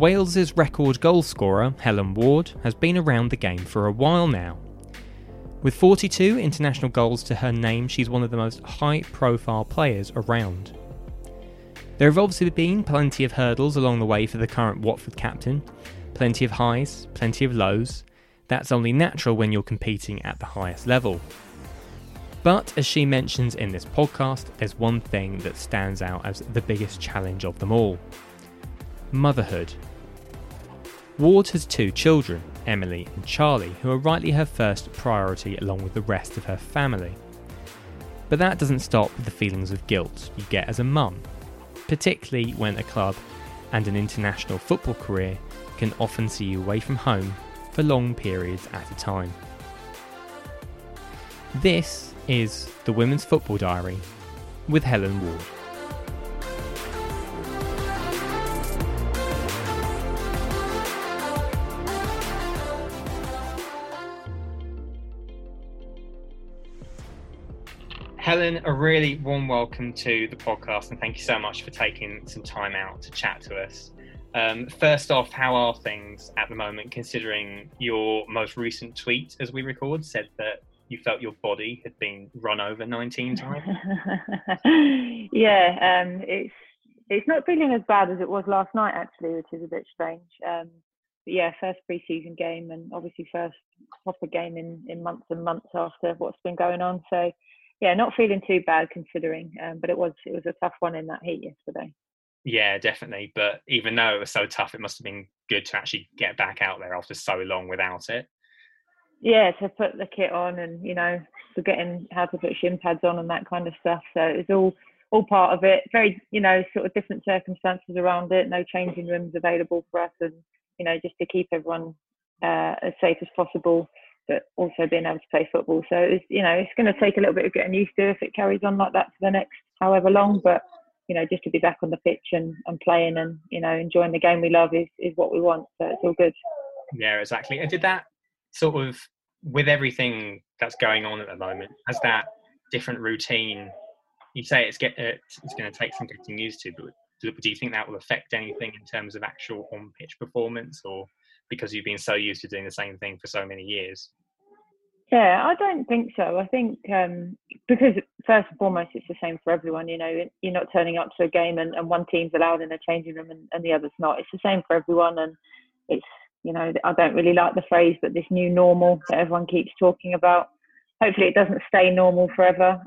Wales's record goal scorer, Helen Ward, has been around the game for a while now. With 42 international goals to her name, she's one of the most high-profile players around. There have obviously been plenty of hurdles along the way for the current Watford captain. Plenty of highs, plenty of lows. That's only natural when you're competing at the highest level. But as she mentions in this podcast, there's one thing that stands out as the biggest challenge of them all. Motherhood. Ward has 2 children, Emily and Charlie, who are rightly her first priority along with the rest of her family. But that doesn't stop the feelings of guilt you get as a mum, particularly when a club and an international football career can often see you away from home for long periods at a time. This is the Women's Football Diary with Helen Ward. Helen, a really warm welcome to the podcast and thank you so much for taking some time out to chat to us. First off, how are things at the moment, considering your most recent tweet as we record said that you felt your body had been run over 19 times? Yeah, it's not feeling as bad as it was last night actually, which is a bit strange. But yeah, first pre-season game and obviously first proper game in months and months after what's been going on. So yeah, not feeling too bad considering, but it was a tough one in that heat yesterday. Yeah, definitely. But even though it was so tough, it must have been good to actually get back out there after so long without it. Yeah, to put the kit on and, you know, forgetting how to put shin pads on and that kind of stuff. So it was all part of it. Very, you know, sort of different circumstances around it. No changing rooms available for us, and, you know, just to keep everyone as safe as possible, but also being able to play football. So it's, you know, it's going to take a little bit of getting used to if it carries on like that for the next however long. But, you know, just to be back on the pitch and playing and, you know, enjoying the game we love is what we want. So it's all good. Yeah, exactly. And did that sort of, with everything that's going on at the moment, has that different routine, you say it's going to take some getting used to, but do you think that will affect anything in terms of actual on-pitch performance, or because you've been so used to doing the same thing for so many years? Yeah, I don't think so. I think because first and foremost, it's the same for everyone. You know, you're not turning up to a game and one team's allowed in a changing room and the other's not. It's the same for everyone, and it's, you know, I don't really like the phrase, but this new normal that everyone keeps talking about. Hopefully, it doesn't stay normal forever.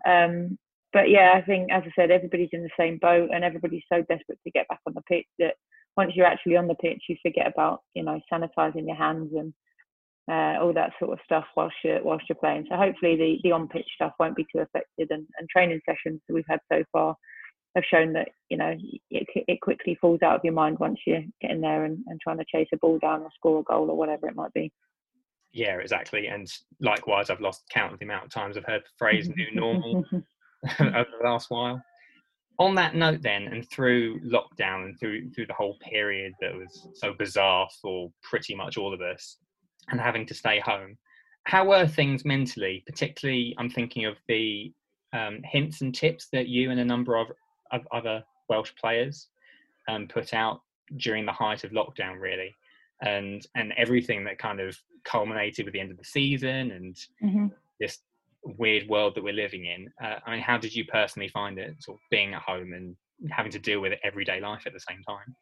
But yeah, I think, as I said, everybody's in the same boat, and everybody's so desperate to get back on the pitch that once you're actually on the pitch, you forget about, you know, sanitizing your hands and all that sort of stuff whilst you're playing. So hopefully the on-pitch stuff won't be too affected, and training sessions that we've had so far have shown that, you know, it quickly falls out of your mind once you're getting there and trying to chase a ball down or score a goal or whatever it might be. Yeah, exactly. And likewise, I've lost count of the amount of times I've heard the phrase new normal over the last while. On that note then, and through lockdown and through the whole period that was so bizarre for pretty much all of us, and having to stay home, how were things mentally? Particularly, I'm thinking of the hints and tips that you and a number of other Welsh players put out during the height of lockdown, really, and everything that kind of culminated with the end of the season and this weird world that we're living in. I mean, how did you personally find it, sort of being at home and having to deal with everyday life at the same time?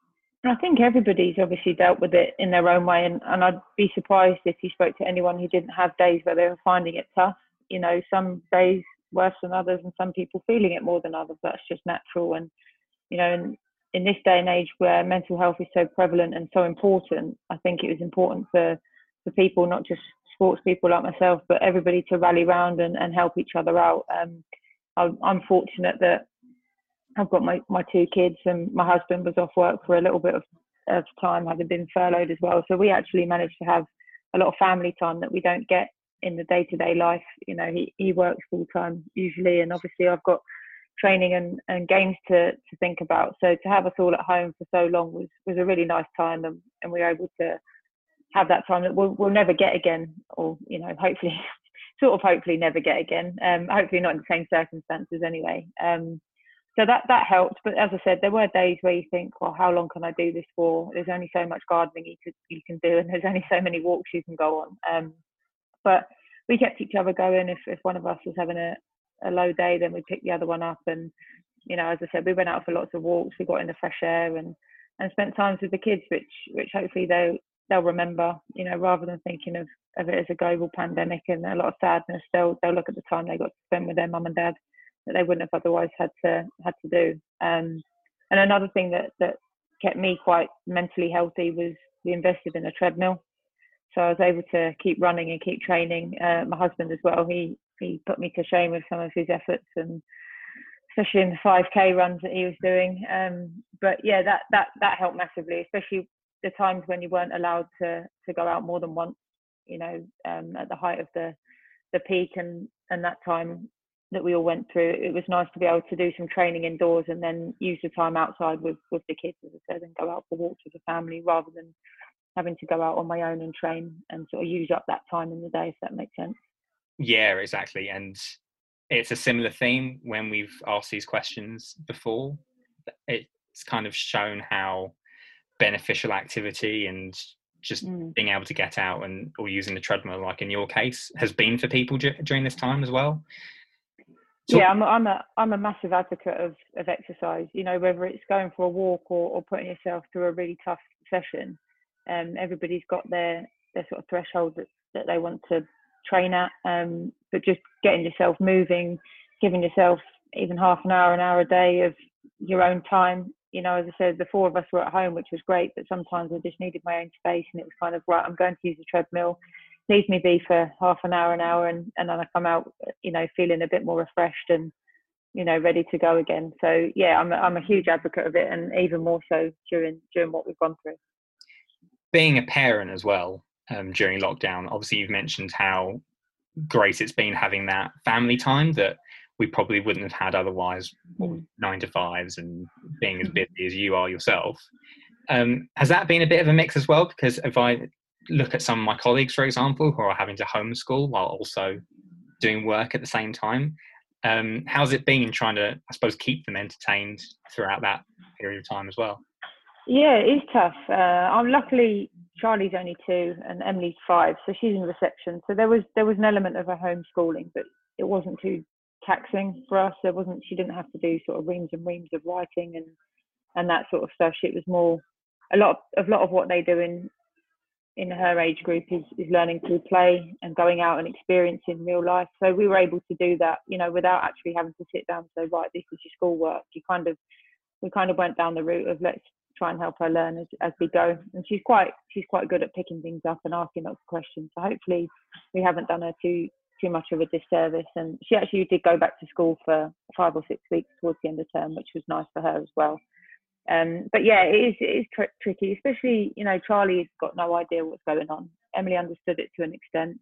I think everybody's obviously dealt with it in their own way, and I'd be surprised if you spoke to anyone who didn't have days where they were finding it tough. You know, some days worse than others, and some people feeling it more than others. That's just natural. And, you know, in this day and age where mental health is so prevalent and so important, I think it was important for people, not just sports people like myself, but everybody, to rally around and help each other out. I'm fortunate that I've got my 2 kids, and my husband was off work for a little bit of time, having been furloughed as well. So we actually managed to have a lot of family time that we don't get in the day-to-day life. You know, he works full time usually, and obviously I've got training and games to think about. So to have us all at home for so long was a really nice time, and we were able to have that time that we'll never get again, or, you know, hopefully never get again. Hopefully not in the same circumstances anyway. So that helped. But as I said, there were days where you think, well, how long can I do this for? There's only so much gardening you can do, and there's only so many walks you can go on. But we kept each other going. If one of us was having a low day, then we'd pick the other one up. And as I said, we went out for lots of walks. We got in the fresh air and spent times with the kids, which hopefully they'll remember. Rather than thinking of it as a global pandemic and a lot of sadness, they'll look at the time they got to spend with their mum and dad that they wouldn't have otherwise had to do. And another thing that kept me quite mentally healthy was we invested in a treadmill. So I was able to keep running and keep training. My husband as well, he put me to shame with some of his efforts, and especially in the 5K runs that he was doing. But yeah, that helped massively, especially the times when you weren't allowed to go out more than once, at the height of the peak and that time that we all went through. It was nice to be able to do some training indoors and then use the time outside with the kids, as I said, and go out for walks with the family rather than having to go out on my own and train and sort of use up that time in the day, if that makes sense. Yeah, exactly. And it's a similar theme when we've asked these questions before. It's kind of shown how beneficial activity and just being able to get out or using the treadmill, like in your case, has been for people during this time as well. So, yeah, I'm a massive advocate of exercise. Whether it's going for a walk or putting yourself through a really tough session. Everybody's got their sort of threshold that they want to train at. But just getting yourself moving, giving yourself even half an hour a day of your own time. As I said, the four of us were at home, which was great, but sometimes I just needed my own space, and it was kind of, right, I'm going to use the treadmill. Leave me be for half an hour, and then I come out, feeling a bit more refreshed and, ready to go again. So yeah, I'm a huge advocate of it, and even more so during what we've gone through. Being a parent as well, during lockdown, obviously you've mentioned how great it's been having that family time that we probably wouldn't have had otherwise, 9-to-5s and being as busy as you are yourself. Has that been a bit of a mix as well? Because if I look at some of my colleagues, for example, who are having to homeschool while also doing work at the same time, how's it been trying to, I suppose, keep them entertained throughout that period of time as well? Yeah, it is tough. I'm luckily, Charlie's only 2 and Emily's 5, so she's in reception. So there was an element of her homeschooling, but it wasn't too taxing for us. She didn't have to do sort of reams and reams of writing and that sort of stuff. It was more a lot of what they do in her age group is learning through play and going out and experiencing real life. So we were able to do that, without actually having to sit down and say, right, this is your schoolwork. We kind of went down the route of let's try and help her learn as we go. And she's quite good at picking things up and asking lots of questions. So hopefully we haven't done her too much of a disservice. And she actually did go back to school for 5 or 6 weeks towards the end of term, which was nice for her as well. But yeah, it is tricky, especially, Charlie's got no idea what's going on. Emily understood it to an extent.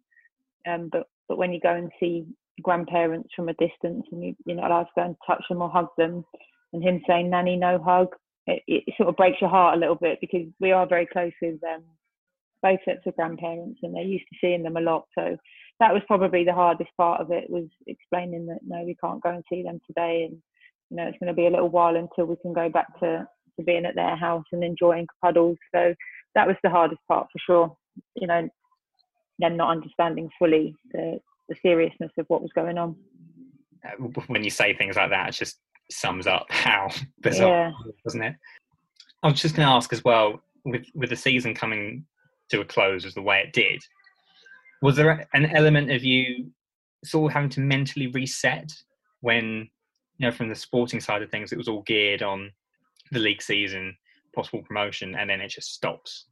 But when you go and see grandparents from a distance and you're not allowed to go and touch them or hug them, and him saying, "Nanny, no hug," it sort of breaks your heart a little bit, because we are very close with both sets of grandparents and they're used to seeing them a lot. So that was probably the hardest part of it, was explaining that, no, we can't go and see them today. And, it's going to be a little while until we can go back to being at their house and enjoying cuddles. So that was the hardest part for sure. Them not understanding fully the seriousness of what was going on. When you say things like that, it just sums up how bizarre, doesn't it? I was just going to ask as well, with the season coming to a close as the way it did, was there an element of you sort of having to mentally reset when, from the sporting side of things, it was all geared on the league season, possible promotion, and then it just stops?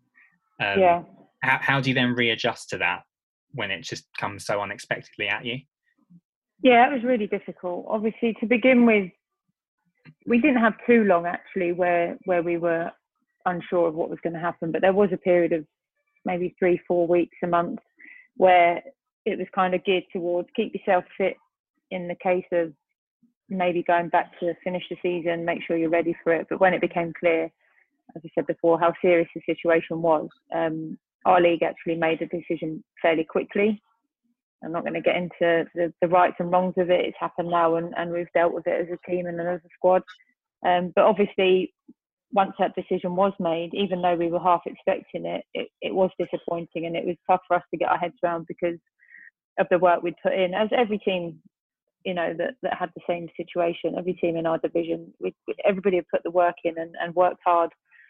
How do you then readjust to that when it just comes so unexpectedly at you? Yeah, it was really difficult. Obviously, to begin with, we didn't have too long actually where we were unsure of what was going to happen, but there was a period of maybe 3-4 weeks, a month, where it was kind of geared towards keep yourself fit in the case of maybe going back to finish the season, make sure you're ready for it. But when it became clear, as I said before, how serious the situation was, our league actually made a decision fairly quickly. I'm not going to get into the rights and wrongs of it. It's happened now, and we've dealt with it as a team and as a squad. But obviously, once that decision was made, even though we were half expecting it, it was disappointing, and it was tough for us to get our heads around because of the work we'd put in. As every team, that had the same situation, every team in our division, everybody had put the work in and worked hard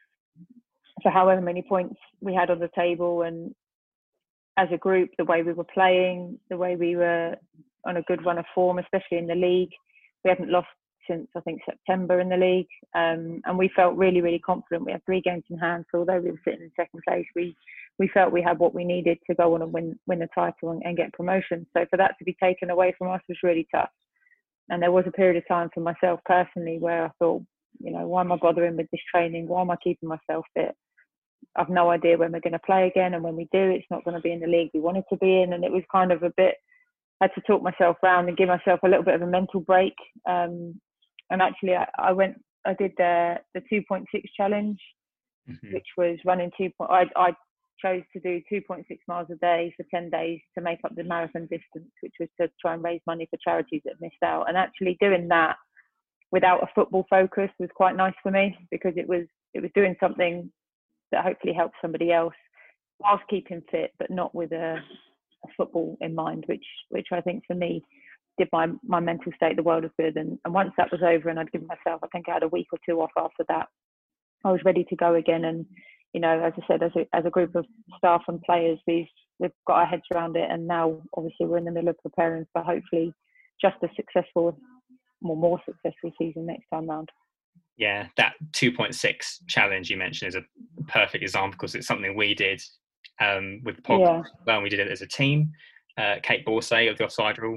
for however many points we had on the table. And as a group, the way we were playing, the way we were on a good run of form, especially in the league. We hadn't lost since, I think, September in the league. And we felt really, really confident. We had 3 games in hand. So although we were sitting in second place, we felt we had what we needed to go on and win the title and get promotion. So for that to be taken away from us was really tough. And there was a period of time for myself personally where I thought, why am I bothering with this training? Why am I keeping myself fit? I've no idea when we're going to play again, and when we do, it's not going to be in the league we wanted to be in. And it was kind of I had to talk myself round and give myself a little bit of a mental break. And actually, I did the 2.6 challenge, which was running I chose to do 2.6 miles a day for 10 days to make up the marathon distance, which was to try and raise money for charities that missed out. And actually doing that without a football focus was quite nice for me, because it was doing something that hopefully helps somebody else whilst keeping fit, but not with a football in mind, which I think for me did my mental state the world of good. And once that was over and I'd given myself, I think I had a week or 2 off after that, I was ready to go again. And as I said, as a group of staff and players, we've got our heads around it, and now obviously we're in the middle of preparing for hopefully just a successful, more successful season next time round. Yeah, that 2.6 challenge you mentioned is a perfect example, because it's something we did with the podcast. Well, we did it as a team. Kate Borsay of the Offside Rule,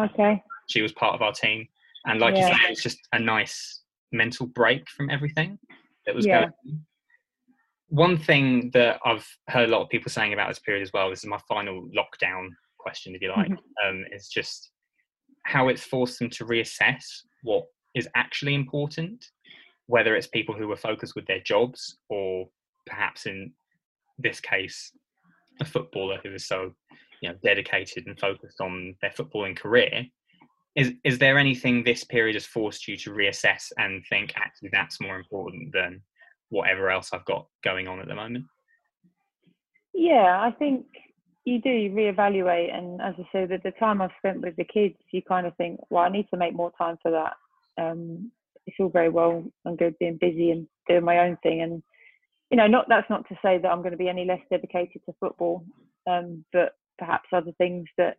she was part of our team, and like you said, it's just a nice mental break from everything that was going on. One thing that I've heard a lot of people saying about this period as well, this is my final lockdown question, if you like, is just how it's forced them to reassess what is actually important, whether it's people who were focused with their jobs, or perhaps in this case, a footballer who is so dedicated and focused on their footballing career. Is there anything this period has forced you to reassess and think, actually, that's more important than whatever else I've got going on at the moment? Yeah, I think you do reevaluate. And as I said, at the time I've spent with the kids, you kind of think, well, I need to make more time for that. It's all very well and good being busy and doing my own thing. And, that's not to say that I'm going to be any less dedicated to football, but perhaps other things that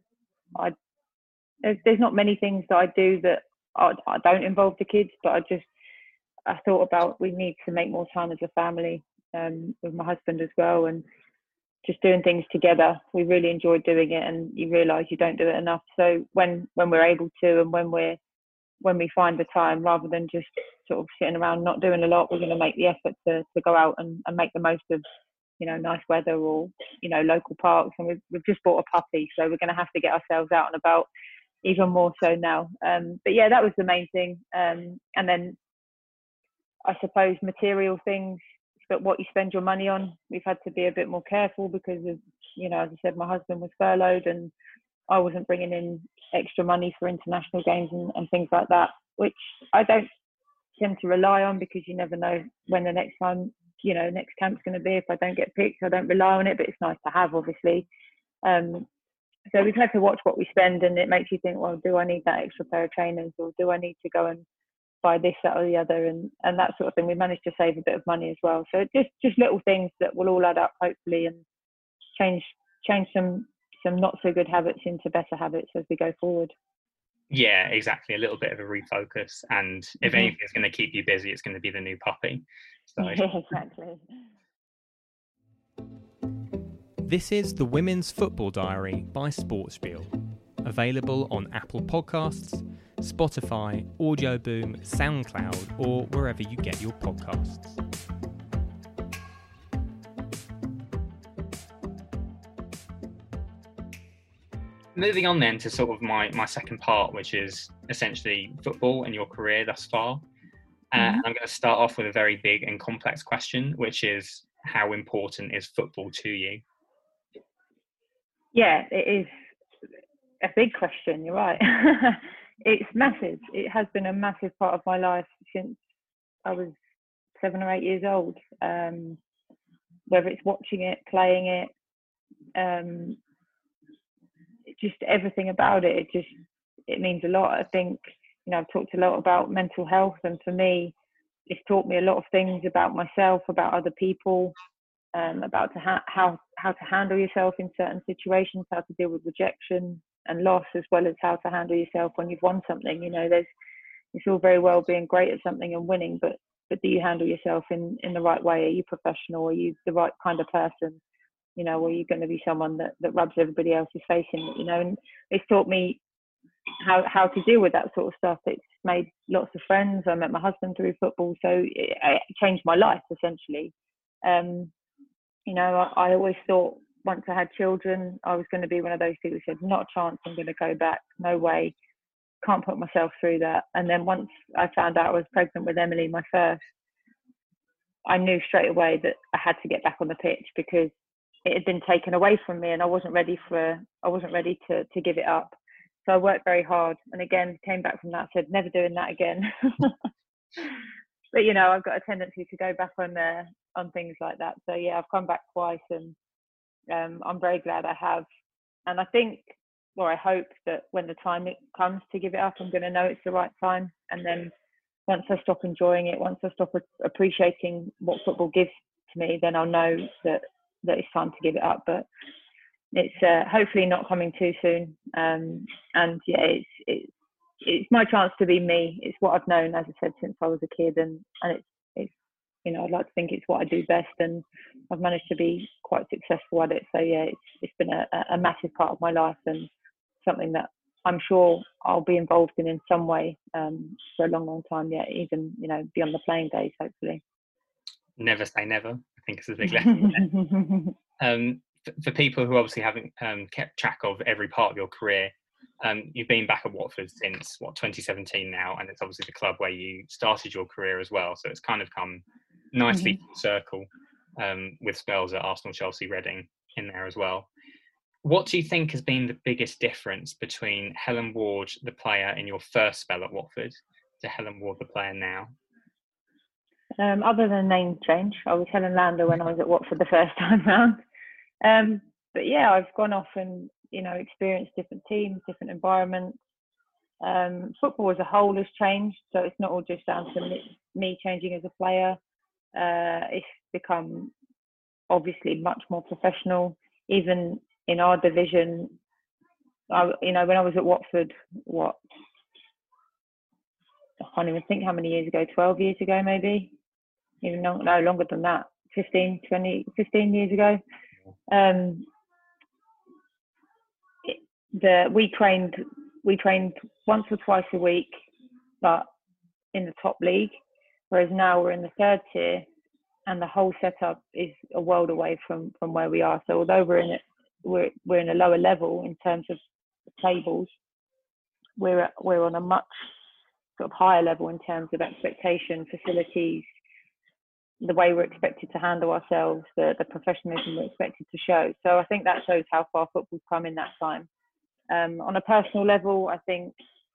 there's not many things that I do that I don't involve the kids, but I thought about, we need to make more time as a family, with my husband as well, and just doing things together. We really enjoy doing it, and you realise you don't do it enough. So when we're able to, and when we find the time, rather than just sort of sitting around not doing a lot, we're going to make the effort to go out and make the most of nice weather, or local parks. And we've just bought a puppy, so we're going to have to get ourselves out and about even more so now. But yeah, that was the main thing. And then I suppose material things, but what you spend your money on, we've had to be a bit more careful because of, as I said, my husband was furloughed and I wasn't bringing in extra money for international games and things like that, which I don't tend to rely on, because you never know when the next time, next camp's going to be. If I don't get picked, I don't rely on it, but it's nice to have, obviously. So we've had to watch what we spend, and it makes you think, well, do I need that extra pair of trainers, or do I need to go and buy this, that, or the other, and that sort of thing. We managed to save a bit of money as well. So just little things that will all add up, hopefully, and change some not so good habits into better habits as we go forward. Yeah, exactly. A little bit of a refocus, and if anything is going to keep you busy, it's going to be the new puppy. So. Yeah, exactly. This is the Women's Football Diary by Sportspiel, available on Apple Podcasts, Spotify, Audio Boom, SoundCloud, or wherever you get your podcasts. Moving on then to sort of my second part, which is essentially football and your career thus far. I'm going to start off with a very big and complex question, which is, how important is football to you? Yeah, it is a big question. You're right. It's massive. It has been a massive part of my life since I was 7 or 8 years old. Whether it's watching it, playing it, just everything about it. It means a lot. I think, I've talked a lot about mental health, and for me, it's taught me a lot of things about myself, about other people, about how to handle yourself in certain situations, how to deal with rejection and loss, as well as how to handle yourself when you've won something. It's all very well being great at something and winning, but do you handle yourself in the right way? Are you professional? Are you the right kind of person? Are you going to be someone that rubs everybody else's face in it? And it's taught me how to deal with that sort of stuff. It's made lots of friends. I met my husband through football, so it changed my life essentially. I always thought once I had children, I was going to be one of those people who said, not a chance, I'm going to go back, no way, can't put myself through that. And then once I found out I was pregnant with Emily, my first, I knew straight away that I had to get back on the pitch, because it had been taken away from me and I wasn't ready to give it up. So I worked very hard, and again came back from that, said never doing that again. But I've got a tendency to go back on things like that. So yeah, I've come back twice, and I'm very glad I have. And I think, or I hope, that when the time it comes to give it up, I'm going to know it's the right time. And then once I stop enjoying it, once I stop appreciating what football gives to me, then I'll know that it's time to give it up. But it's hopefully not coming too soon. And yeah, it's my chance to be me. It's what I've known, as I said, since I was a kid, and it's I'd like to think it's what I do best, and I've managed to be quite successful at it. So yeah, it's been a massive part of my life, and something that I'm sure I'll be involved in some way for a long, long time yet, even beyond the playing days, hopefully. Never say never. I think it's a big lesson. For people who obviously haven't kept track of every part of your career, you've been back at Watford since 2017 now, and it's obviously the club where you started your career as well. So it's kind of come nicely full circle, with spells at Arsenal, Chelsea, Reading in there as well. What do you think has been the biggest difference between Helen Ward, the player in your first spell at Watford, to Helen Ward, the player now? Other than name change, I was Helen Lander when I was at Watford the first time round. But yeah, I've gone off and experienced different teams, different environments. Football as a whole has changed, so it's not all just down to me changing as a player. It's become obviously much more professional, even in our division. When I was at Watford, I can't even think how many years ago, 12 years ago maybe, even no longer than that, 15 years ago. We trained once or twice a week, but in the top league, whereas now we're in the third tier, and the whole setup is a world away from where we are. So although we're in a lower level in terms of the tables, we're on a much sort of higher level in terms of expectation, facilities, the way we're expected to handle ourselves, the professionalism we're expected to show. So I think that shows how far football's come in that time. On a personal level, I think,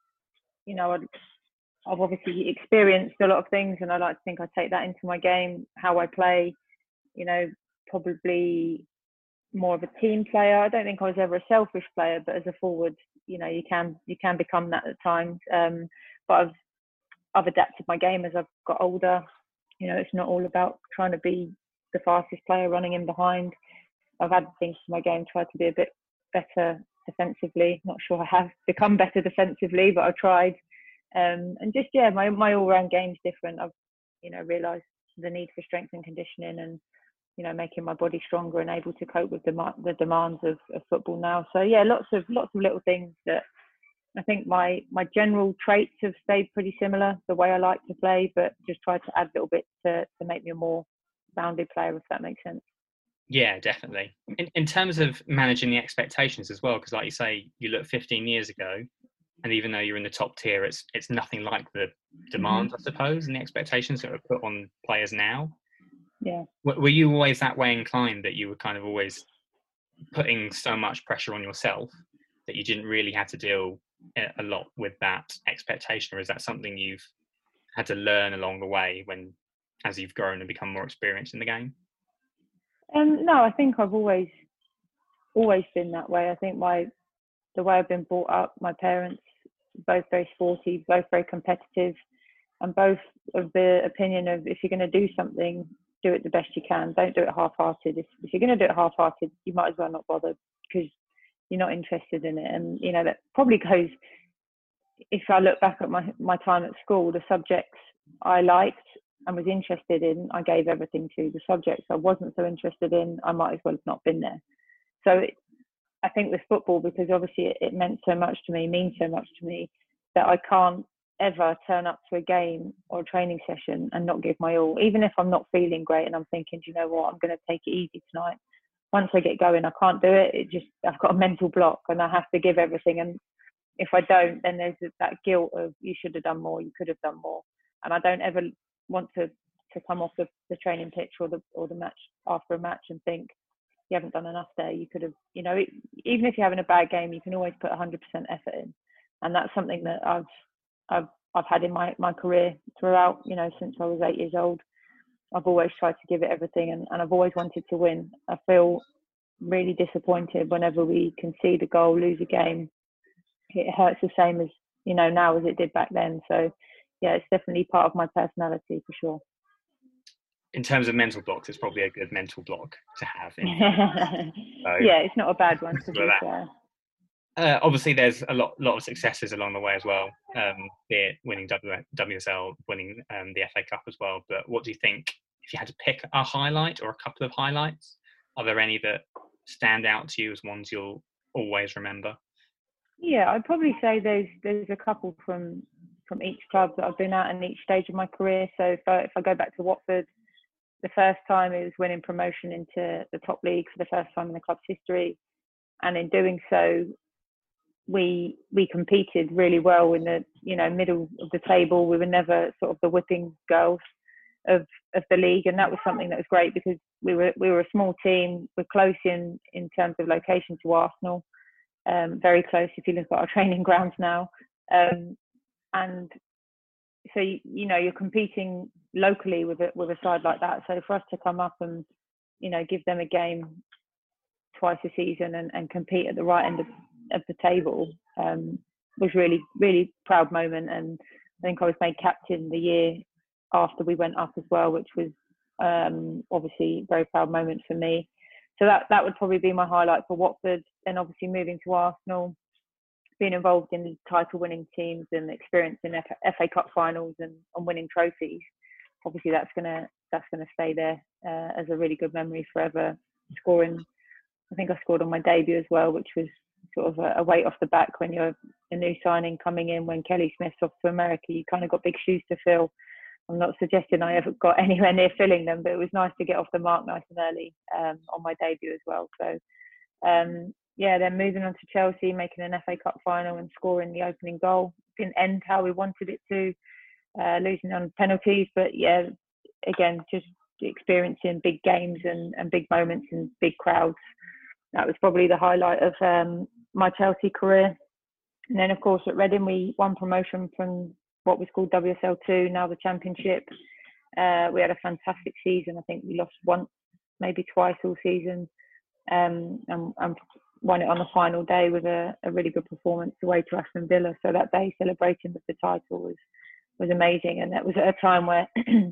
I've obviously experienced a lot of things, and I like to think I take that into my game, how I play, probably more of a team player. I don't think I was ever a selfish player, but as a forward, you can become that at times. But I've adapted my game as I've got older. It's not all about trying to be the fastest player running in behind. I've added things to my game, tried to be a bit better defensively. Not sure I have become better defensively, but I've tried. And just, yeah, my all-round game's different. I've, realised the need for strength and conditioning, and, making my body stronger and able to cope with the demands of football now. So, yeah, lots of little things that I think my general traits have stayed pretty similar, the way I like to play, but just tried to add little bits to make me a more rounded player, if that makes sense. Yeah, definitely. In terms of managing the expectations as well, because like you say, you look 15 years ago, and even though you're in the top tier, it's nothing like the demands, I suppose, and the expectations that are put on players now. Yeah. Were you always that way inclined, that you were kind of always putting so much pressure on yourself? that you didn't really have to deal a lot with that expectation, or is that something you've had to learn along the way as you've grown and become more experienced in the game? No, I think I've always been that way. I think the way I've been brought up, my parents, both very sporty, both very competitive, and both of the opinion of if you're going to do something, do it the best you can. Don't do it half-hearted. If you're going to do it half-hearted, you might as well not bother because you're not interested in it. And, you know, that probably goes, if I look back at my time at school, the subjects I liked and was interested in, I gave everything to. The subjects I wasn't so interested in, I might as well have not been there. So I think with football, because obviously it means so much to me, that I can't ever turn up to a game or a training session and not give my all. Even if I'm not feeling great and I'm thinking, do you know what, I'm going to take it easy tonight. Once I get going, I can't do it. I've got a mental block and I have to give everything. And if I don't, then there's that guilt of you should have done more, you could have done more. And I don't ever want to come off the training pitch or the match after a match and think you haven't done enough there. You could have, you know, even if you're having a bad game, you can always put 100% effort in. And that's something that I've had in my career throughout, you know, since I was 8 years old. I've always tried to give it everything and I've always wanted to win. I feel really disappointed whenever we concede a goal, lose a game. It hurts the same as, you know, now as it did back then. So yeah, it's definitely part of my personality for sure. In terms of mental blocks, it's probably a good mental block to have. So, yeah, it's not a bad one to be fair. Obviously, there's a lot of successes along the way as well, be it winning WSL, winning the FA Cup as well. But what do you think, if you had to pick a highlight or a couple of highlights, are there any that stand out to you as ones you'll always remember? Yeah, I'd probably say there's a couple from each club that I've been at in each stage of my career. So if I go back to Watford, the first time it was winning promotion into the top league for the first time in the club's history, and in doing so, we competed really well in the, you know, middle of the table. We were never sort of the whipping girls of the league, and that was something that was great because we were a small team. We're close in terms of location to Arsenal, very close if you look at our training grounds now, and so you know you're competing locally with a side like that. So for us to come up and, you know, give them a game twice a season and compete at the right end of the table was really, really proud moment. And I think I was made captain the year after we went up as well, which was obviously a very proud moment for me. So that would probably be my highlight for Watford. Then obviously moving to Arsenal, being involved in title winning teams and experience in FA Cup finals and winning trophies. Obviously that's gonna stay there as a really good memory forever. Scoring, I think I scored on my debut as well, which was sort of a weight off the back when you're a new signing coming in. When Kelly Smith's off to America, you kind of got big shoes to fill. I'm not suggesting I ever got anywhere near filling them, but it was nice to get off the mark nice and early on my debut as well. So yeah, then moving on to Chelsea, making an FA Cup final and scoring the opening goal. Didn't end how we wanted it to, losing on penalties, but yeah, again, just experiencing big games and big moments and big crowds. That was probably the highlight of my Chelsea career. And then, of course, at Reading, we won promotion from what was called WSL2, now the Championship. We had a fantastic season. I think we lost once, maybe twice all season, and won it on the final day with a really good performance away to Aston Villa. So that day celebrating with the title was amazing. And that was at a time where,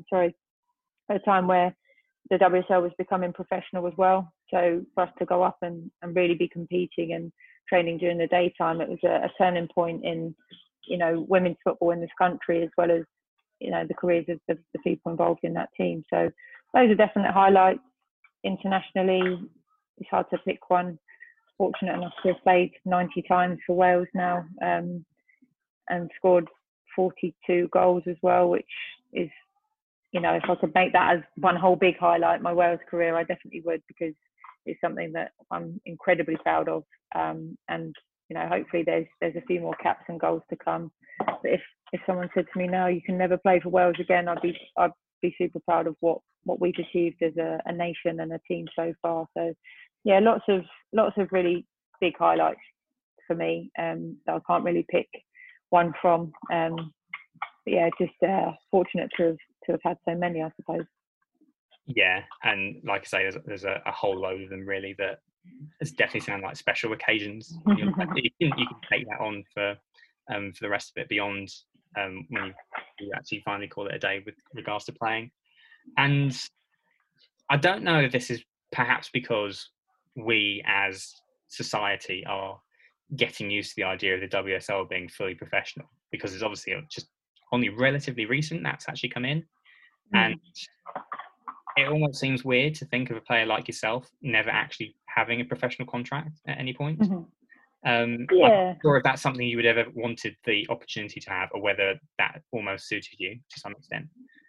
the WSL was becoming professional as well. So for us to go up and really be competing and training during the daytime, it was a turning point in, you know, women's football in this country, as well as, you know, the careers of the people involved in that team. So those are definite highlights. Internationally, it's hard to pick one. Fortunate enough to have played 90 times for Wales now, and scored 42 goals as well, which is, you know, if I could make that as one whole big highlight, my Wales career, I definitely would, because it's something that I'm incredibly proud of. And, you know, hopefully there's a few more caps and goals to come. But if someone said to me, no, you can never play for Wales again, I'd be super proud of what we've achieved as a nation and a team so far. So yeah, lots of really big highlights for me. So I can't really pick one from. But yeah, just fortunate to have had so many, I suppose. Yeah, and like I say, there's a whole load of them really that it's definitely sound like special occasions. You can take that on for the rest of it beyond when you actually finally call it a day with regards to playing. And I don't know if this is perhaps because we as society are getting used to the idea of the WSL being fully professional, because it's obviously just only relatively recent that's actually come in. And it almost seems weird to think of a player like yourself never actually having a professional contract at any point. I'm not sure if that's something you would ever wanted the opportunity to have, or whether that almost suited you to some extent.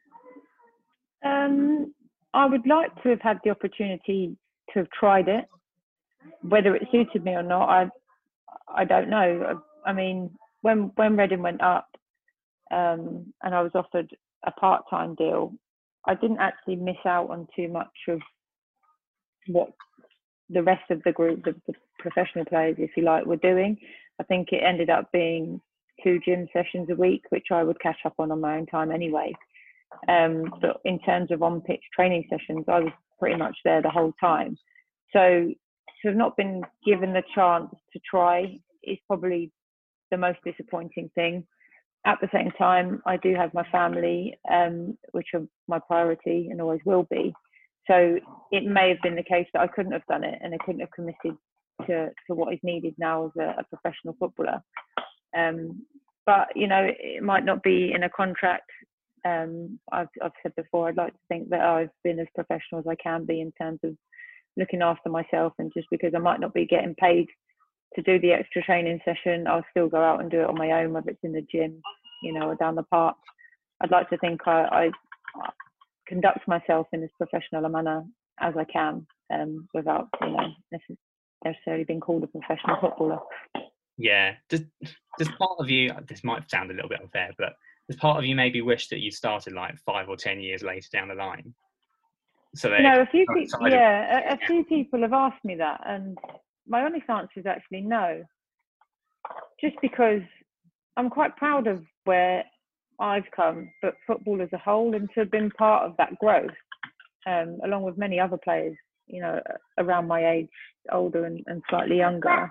I would like to have had the opportunity to have tried it. Whether it suited me or not, I don't know. I mean, when Reading went up, and I was offered a part-time deal, I didn't actually miss out on too much of what the rest of the group, the professional players, if you like, were doing. I think it ended up being 2 gym sessions a week, which I would catch up on my own time anyway. But in terms of on-pitch training sessions, I was pretty much there the whole time. So to have not been given the chance to try is probably the most disappointing thing. At the same time, I do have my family, which are my priority and always will be. So it may have been the case that I couldn't have done it and I couldn't have committed to what is needed now as a professional footballer. But, you know, it might not be in a contract. I've said before, I'd like to think that I've been as professional as I can be in terms of looking after myself, and just because I might not be getting paid to do the extra training session, I'll still go out and do it on my own, whether it's in the gym, you know, or down the park. I'd like to think I conduct myself in as professional a manner as I can, without, you know, necessarily being called a professional footballer. Yeah. Does part of you, this might sound a little bit unfair, but does part of you maybe wish that you started like 5 or 10 years later down the line? So no, a few people have asked me that, and my honest answer is actually no. Just because I'm quite proud of where I've come, but football as a whole, and to have been part of that growth, along with many other players, you know, around my age, older and slightly younger.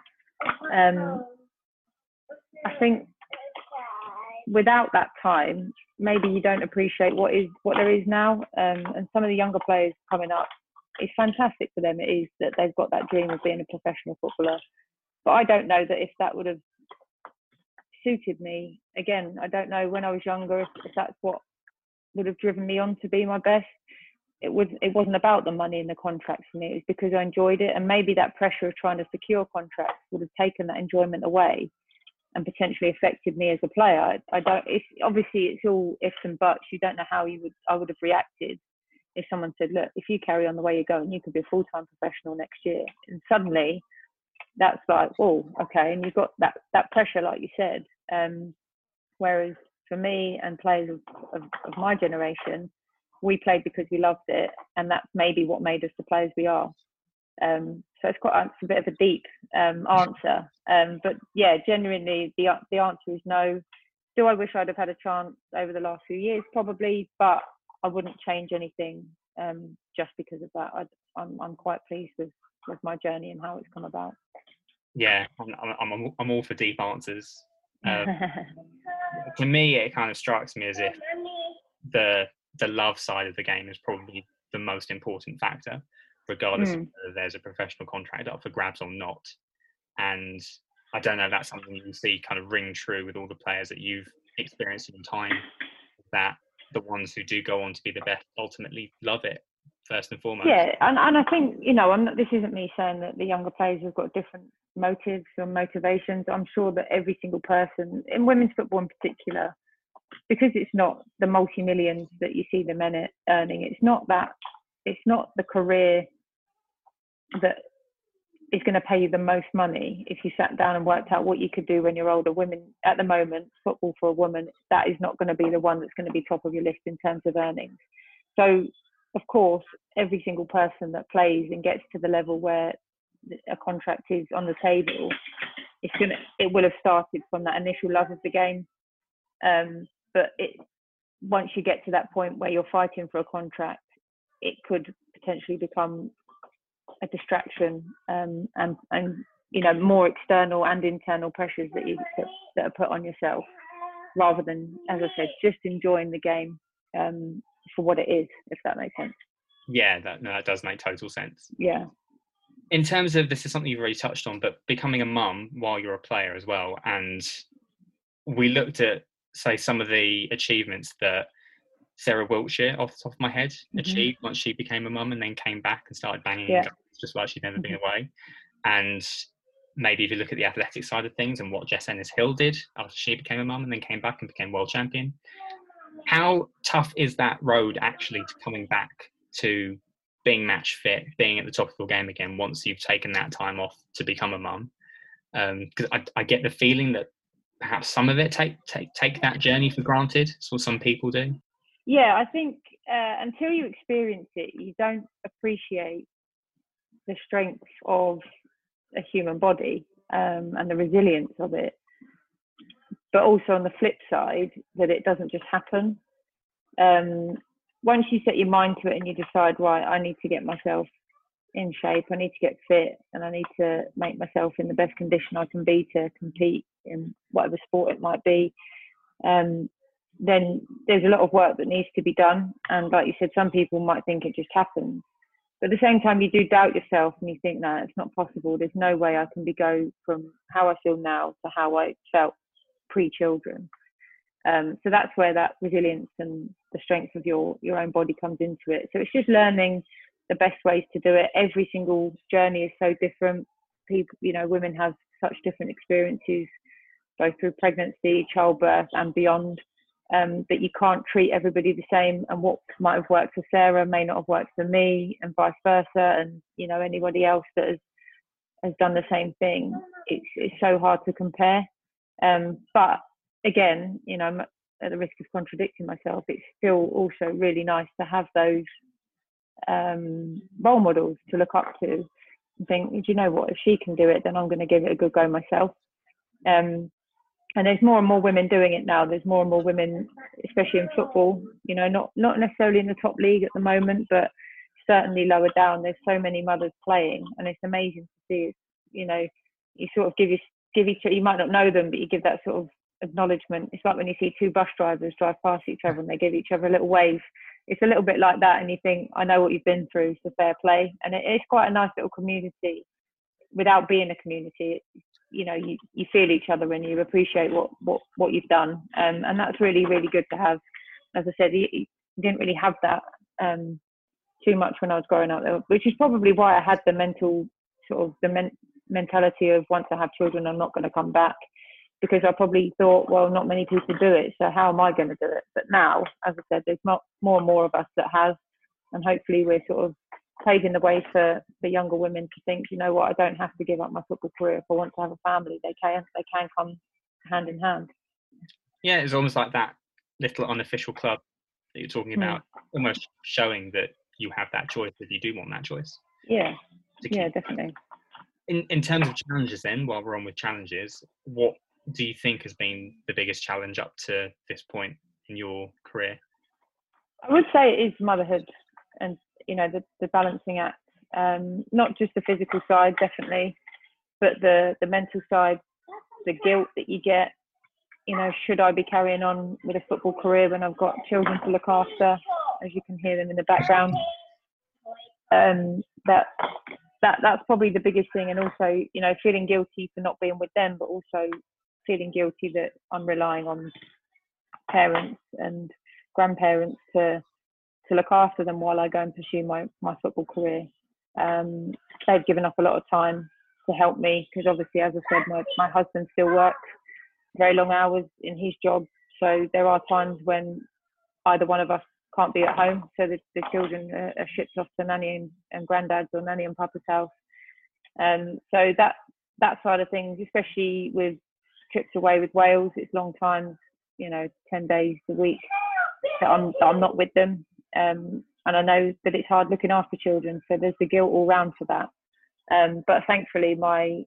I think without that time, maybe you don't appreciate what there is now. And some of the younger players coming up, it's fantastic for them. It is that they've got that dream of being a professional footballer. But I don't know that if that would have suited me. Again, I don't know when I was younger if that's what would have driven me on to be my best. It wasn't about the money and the contracts for me. It was because I enjoyed it, and maybe that pressure of trying to secure contracts would have taken that enjoyment away and potentially affected me as a player. It's all ifs and buts. You don't know how I would have reacted if someone said, look, if you carry on the way you're going, you could be a full-time professional next year. And suddenly that's like, oh, okay. And you've got that pressure, like you said. Whereas for me and players of my generation, we played because we loved it. And that's maybe what made us the players we are. So it's a bit of a deep answer. But yeah, genuinely, the answer is no. Do I wish I'd have had a chance over the last few years? Probably, but I wouldn't change anything just because of that. I'm quite pleased with my journey and how it's come about. Yeah, I'm all for deep answers. To me, it kind of strikes me as if the love side of the game is probably the most important factor, regardless of whether there's a professional contract up for grabs or not. And I don't know if that's something you see kind of ring true with all the players that you've experienced in time, that the ones who do go on to be the best ultimately love it first and foremost. Yeah, and I think, you know, this isn't me saying that the younger players have got different motives or motivations. I'm sure that every single person, in women's football in particular, because it's not the multi-millions that you see the men earning, it's not the career that is going to pay you the most money. If you sat down and worked out what you could do when you're older, women at the moment, football for a woman, that is not going to be the one that's going to be top of your list in terms of earnings. So of course, every single person that plays and gets to the level where a contract is on the table it will have started from that initial love of the game. But once you get to that point where you're fighting for a contract, it could potentially become a distraction, and more external and internal pressures that are put on yourself, rather than, as I said, just enjoying the game for what it is, if that makes sense. Yeah, that does make total sense. Yeah. In terms of, this is something you've already touched on, but becoming a mum while you're a player as well, and we looked at, say, some of the achievements that Sarah Wiltshire, off the top of my head, achieved once she became a mum and then came back and started banging in goals just like she'd never been away. And maybe if you look at the athletic side of things and what Jess Ennis-Hill did after she became a mum and then came back and became world champion, how tough is that road actually to coming back to being match fit, being at the top of your game again once you've taken that time off to become a mum? Because I get the feeling that perhaps some of it take that journey for granted. That's what some people do. Yeah, I think until you experience it, you don't appreciate the strength of a human body and the resilience of it. But also on the flip side, that it doesn't just happen. Once you set your mind to it and you decide, right, I need to get myself in shape, I need to get fit, and I need to make myself in the best condition I can be to compete in whatever sport it might be, then there's a lot of work that needs to be done. And like you said, some people might think it just happens. But at the same time, you do doubt yourself and you think, no, it's not possible. There's no way I can go from how I feel now to how I felt pre-children. So that's where that resilience and the strength of your own body comes into it. So it's just learning the best ways to do it. Every single journey is so different. People, women have such different experiences, both through pregnancy, childbirth and beyond, that you can't treat everybody the same. And what might have worked for Sarah may not have worked for me, and vice versa. And, anybody else that has done the same thing. It's so hard to compare. But again, I'm at the risk of contradicting myself. It's still also really nice to have those role models to look up to and think, do you know what, if she can do it, then I'm going to give it a good go myself. And there's more and more women doing it now. There's more and more women, especially in football, not necessarily in the top league at the moment, but certainly lower down. There's so many mothers playing, and it's amazing to see. You sort of give each, you might not know them, but you give that sort of acknowledgement. It's like when you see two bus drivers drive past each other and they give each other a little wave. It's a little bit like that, and you think, I know what you've been through, so fair play. And it's quite a nice little community without being a community. You feel each other and you appreciate what you've done, and that's really, really good to have. As I said, you didn't really have that too much when I was growing up, which is probably why I had the mental mentality of, once I have children, I'm not going to come back, because I probably thought, well, not many people do it, so how am I going to do it? But now, as I said, there's more and more of us that have, and hopefully we're sort of paving the way for younger women to think, you know what, I don't have to give up my football career if I want to have a family. They can come hand in hand. Yeah, it's almost like that little unofficial club that you're talking about, almost showing that you have that choice if you do want that choice. Yeah, definitely. In terms of challenges then, while we're on with challenges, what do you think has been the biggest challenge up to this point in your career? I would say it is motherhood, and the balancing act, not just the physical side, definitely, but the mental side, the guilt that you get. Should I be carrying on with a football career when I've got children to look after? As you can hear them in the background. That's probably the biggest thing, and also feeling guilty for not being with them, but also feeling guilty that I'm relying on parents and grandparents to look after them while I go and pursue my football career. They've given up a lot of time to help me, because obviously, as I said, my husband still works very long hours in his job, so there are times when either one of us can't be at home, so the children are shipped off to nanny and granddad's or nanny and papa's house. So that side of things, especially with trips away with Wales, it's long times, 10 days a week that I'm not with them. And I know that it's hard looking after children, so there's the guilt all round for that. But thankfully, my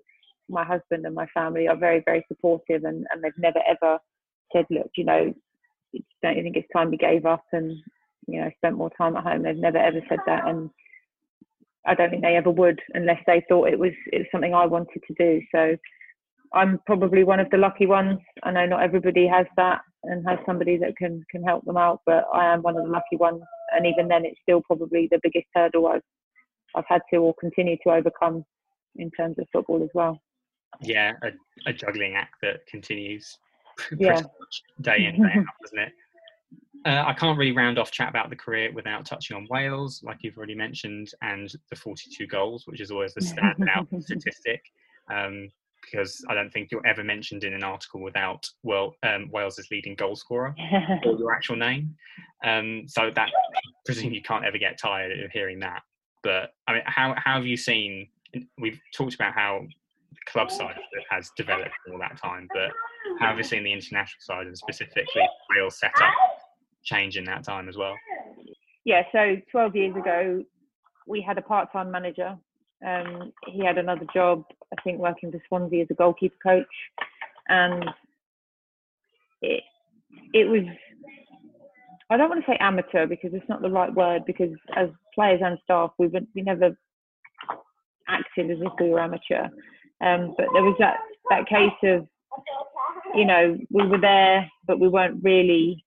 my husband and my family are very, very supportive, and they've never ever said, look, you know, don't you think it's time we gave up and, you know, spent more time at home? They've never ever said that, and I don't think they ever would unless they thought it was something I wanted to do. So I'm probably one of the lucky ones. I know not everybody has that and has somebody that can help them out, but I am one of the lucky ones. And even then, it's still probably the biggest hurdle I've had to or continue to overcome in terms of football as well. Yeah, a juggling act that continues pretty Yeah. much day in, day out, doesn't it? I can't really round off chat about the career without touching on Wales, like you've already mentioned, and the 42 goals, which is always the standout statistic, because I don't think you're ever mentioned in an article without Wales' leading goal scorer or your actual name. So that, I presume you can't ever get tired of hearing that. But I mean, how have you seen? We've talked about how the club side of it has developed in all that time, but how have you seen the international side and specifically Wales setup change in that time as well? Yeah, so 12 years ago, we had a part-time manager. He had another job, I think, working for Swansea as a goalkeeper coach, and it was, I don't want to say amateur because it's not the right word, because as players and staff, we never acted as if we were amateur. But there was that case of, you know, we were there, but we weren't really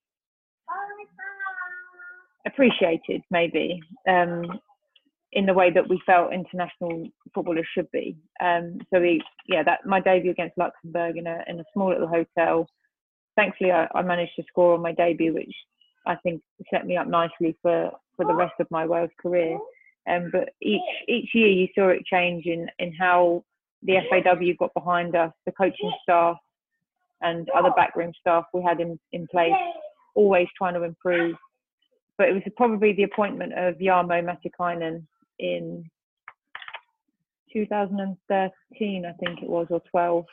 appreciated, maybe, in the way that we felt international footballers should be. My debut against Luxembourg in a small little hotel. Thankfully, I managed to score on my debut, which I think set me up nicely for the rest of my Wales career. But each year you saw it change in how the FAW got behind us, the coaching staff and other backroom staff we had in place, always trying to improve. But it was probably the appointment of Jarmo Matikainen in 2013, I think it was, or 12,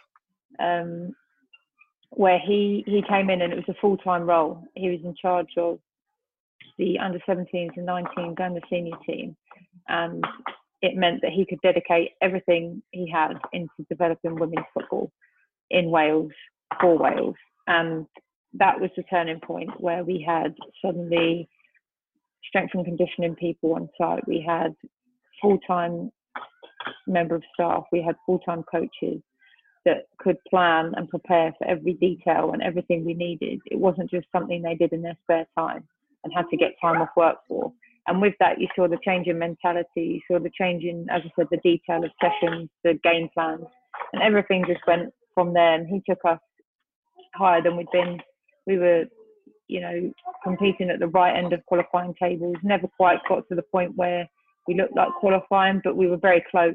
where he came in and it was a full-time role. He was in charge of the under-17s and 19s and the senior team. And it meant that he could dedicate everything he had into developing women's football in Wales, for Wales. And that was the turning point where we had suddenly strength and conditioning people on site. We had full-time member of staff. We had full-time coaches that could plan and prepare for every detail and everything we needed. It wasn't just something they did in their spare time and had to get time off work for. And with that, you saw the change in mentality, you saw the change in, as I said, the detail of sessions, the game plans, and everything just went from there. And he took us higher than we'd been. We were, you know, competing at the right end of qualifying tables, never quite got to the point where we looked like qualifying, but we were very close.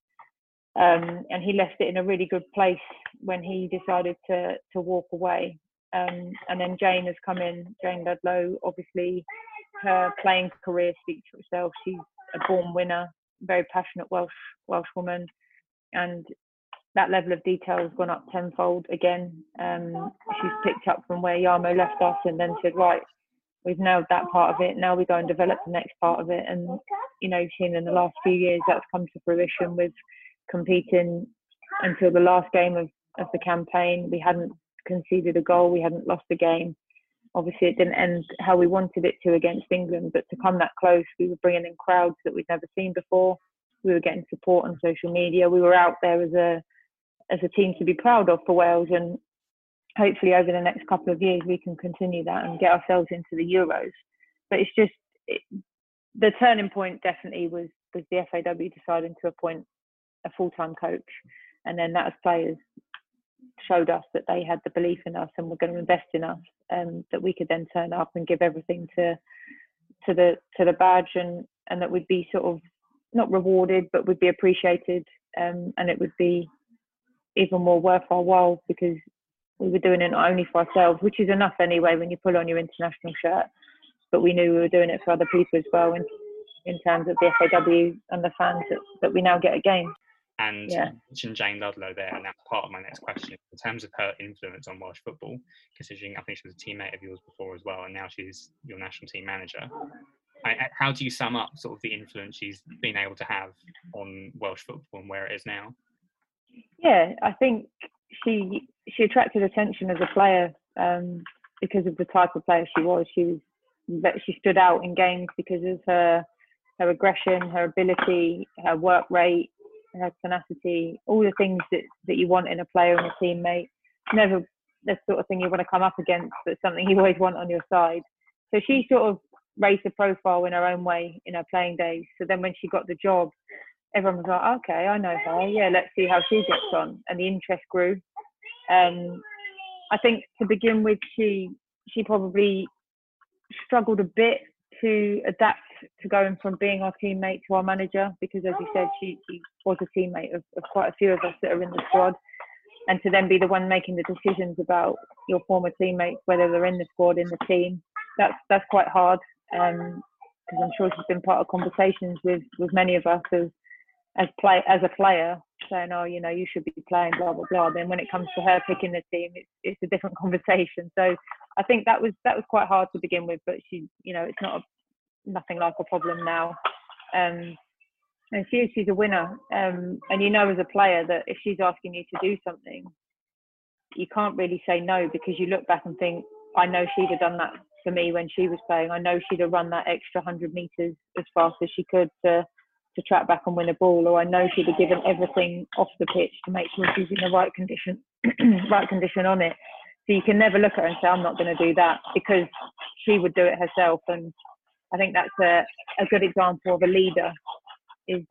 And he left it in a really good place when he decided to walk away. And then Jane has come in, Jane Ludlow. Obviously, her playing career speaks for itself. She's a born winner, very passionate Welsh woman, and that level of detail has gone up tenfold again. She's picked up from where Jarmo left us and then said, right, we've nailed that part of it. Now we go and develop the next part of it. And, you know, you've seen in the last few years that's come to fruition with competing until the last game of the campaign. We hadn't conceded a goal. We hadn't lost a game. Obviously, it didn't end how we wanted it to against England, but to come that close, we were bringing in crowds that we'd never seen before. We were getting support on social media. We were out there as a team to be proud of for Wales, and hopefully over the next couple of years we can continue that and get ourselves into the Euros. But it's just the turning point definitely was the FAW deciding to appoint a full-time coach, and then that as players showed us that they had the belief in us and were going to invest in us, that we could then turn up and give everything to the badge, and that we'd be sort of not rewarded but would be appreciated, and it would be even more worth our while because we were doing it not only for ourselves, which is enough anyway when you pull on your international shirt, but we knew we were doing it for other people as well in terms of the FAW and the fans that we now get a game. And you mentioned Jane Ludlow there, and that's part of my next question. In terms of her influence on Welsh football, considering I think she was a teammate of yours before as well, and now she's your national team manager, how do you sum up sort of the influence she's been able to have on Welsh football and where it is now? Yeah, I think she attracted attention as a player because of the type of player she was. She stood out in games because of her aggression, her ability, her work rate, her tenacity, all the things that you want in a player and a teammate. Never the sort of thing you want to come up against, but something you always want on your side. So she sort of raised a profile in her own way in her playing days. So then when she got the job, everyone was like, okay, I know her. Yeah, let's see how she gets on. And the interest grew. I think to begin with, she probably struggled a bit to adapt to going from being our teammate to our manager, because as you said, she was a teammate of quite a few of us that are in the squad. And to then be the one making the decisions about your former teammates, whether they're in the squad, in the team, that's quite hard. Because I'm sure she's been part of conversations with many of us as a player, saying, oh, you should be playing, blah blah blah. Then when it comes to her picking the team, it's a different conversation. So I think that was quite hard to begin with, but she, it's nothing like a problem now. And she's a winner. And as a player that if she's asking you to do something, you can't really say no, because you look back and think, I know she'd have done that for me when she was playing. I know she'd have run that extra 100 meters as fast as she could to track back and win a ball, or I know she'd have given everything off the pitch to make sure she's in the right condition on it. So you can never look at her and say, I'm not going to do that, because she would do it herself. And I think that's a good example of a leader. Is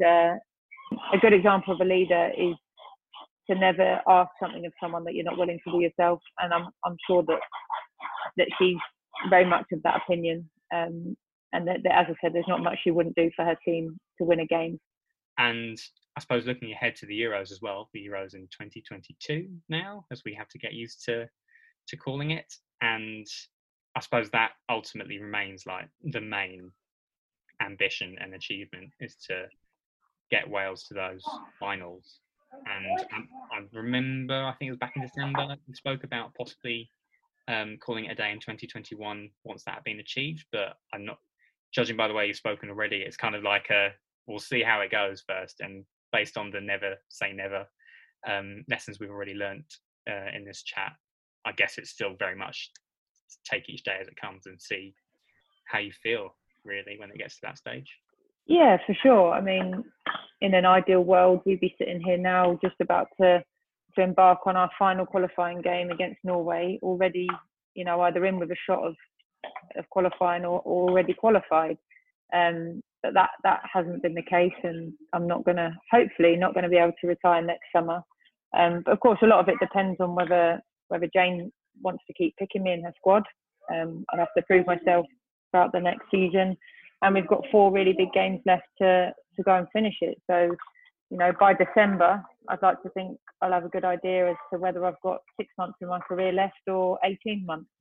to never ask something of someone that you're not willing to do yourself. And I'm sure that she's very much of that opinion. And that, as I said, there's not much she wouldn't do for her team to win a game. And I suppose looking ahead to the Euros as well, the Euros in 2022 now, as we have to get used to calling it. And I suppose that ultimately remains like the main ambition and achievement, is to get Wales to those finals. And I remember, I think it was back in December, we spoke about possibly calling it a day in 2021 once that had been achieved, but I'm not, judging by the way you've spoken already, it's kind of like we'll see how it goes first, and based on the never say never lessons we've already learnt in this chat, I guess it's still very much take each day as it comes and see how you feel really when it gets to that stage. Yeah, for sure. I mean, in an ideal world, we'd be sitting here now just about to embark on our final qualifying game against Norway, already, either in with a shot of qualifying or already qualified. But that hasn't been the case, and I'm hopefully not going to be able to retire next summer. But of course, a lot of it depends on whether Jane wants to keep picking me in her squad. I'll have to prove myself throughout the next season. And we've got 4 really big games left to go and finish it. So, by December, I'd like to think I'll have a good idea as to whether I've got 6 months in my career left or 18 months.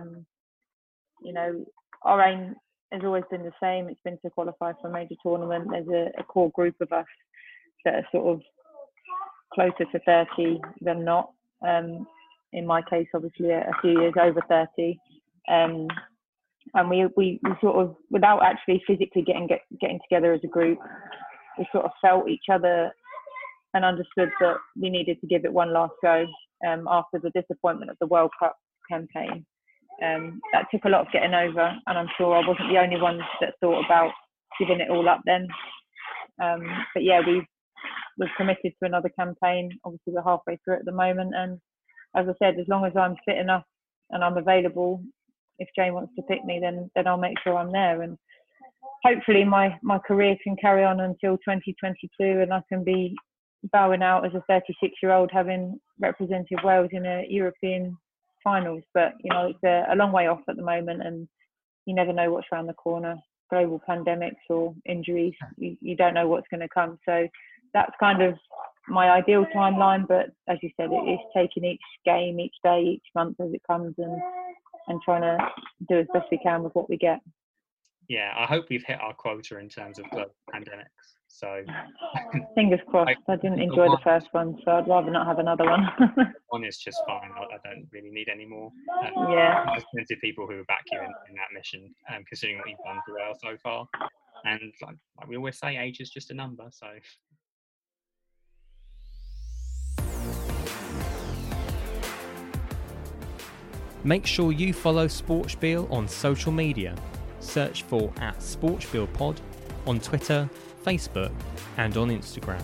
Our aim has always been the same. It's been to qualify for a major tournament. There's a core group of us that are sort of closer to 30 than not. In my case, obviously, a few years over 30. And we sort of, without actually physically getting together as a group, we sort of felt each other and understood that we needed to give it one last go after the disappointment of the World Cup campaign. That took a lot of getting over, and I'm sure I wasn't the only one that thought about giving it all up then. But yeah, we've committed to another campaign. Obviously, we're halfway through it at the moment, and as I said, as long as I'm fit enough and I'm available, if Jane wants to pick me, then I'll make sure I'm there. And hopefully my career can carry on until 2022, and I can be bowing out as a 36-year-old having represented Wales in a European finals. But, it's a long way off at the moment, and you never know what's around the corner. Global pandemics or injuries, you don't know what's going to come. So that's kind of my ideal timeline. But as you said, it is taking each game, each day, each month as it comes, and trying to do as best we can with what we get. Yeah, I hope we've hit our quota in terms of global pandemics. So fingers crossed. I didn't enjoy the first one, so I'd rather not have another one. One is just fine. I don't really need any more. Yeah. There's plenty of people who will back you in that mission, considering what you've done for Wales so far. And like we always say, age is just a number. So Make sure you follow Sportspiel on social media. Search for @SportspielPod on Twitter, Facebook and on Instagram.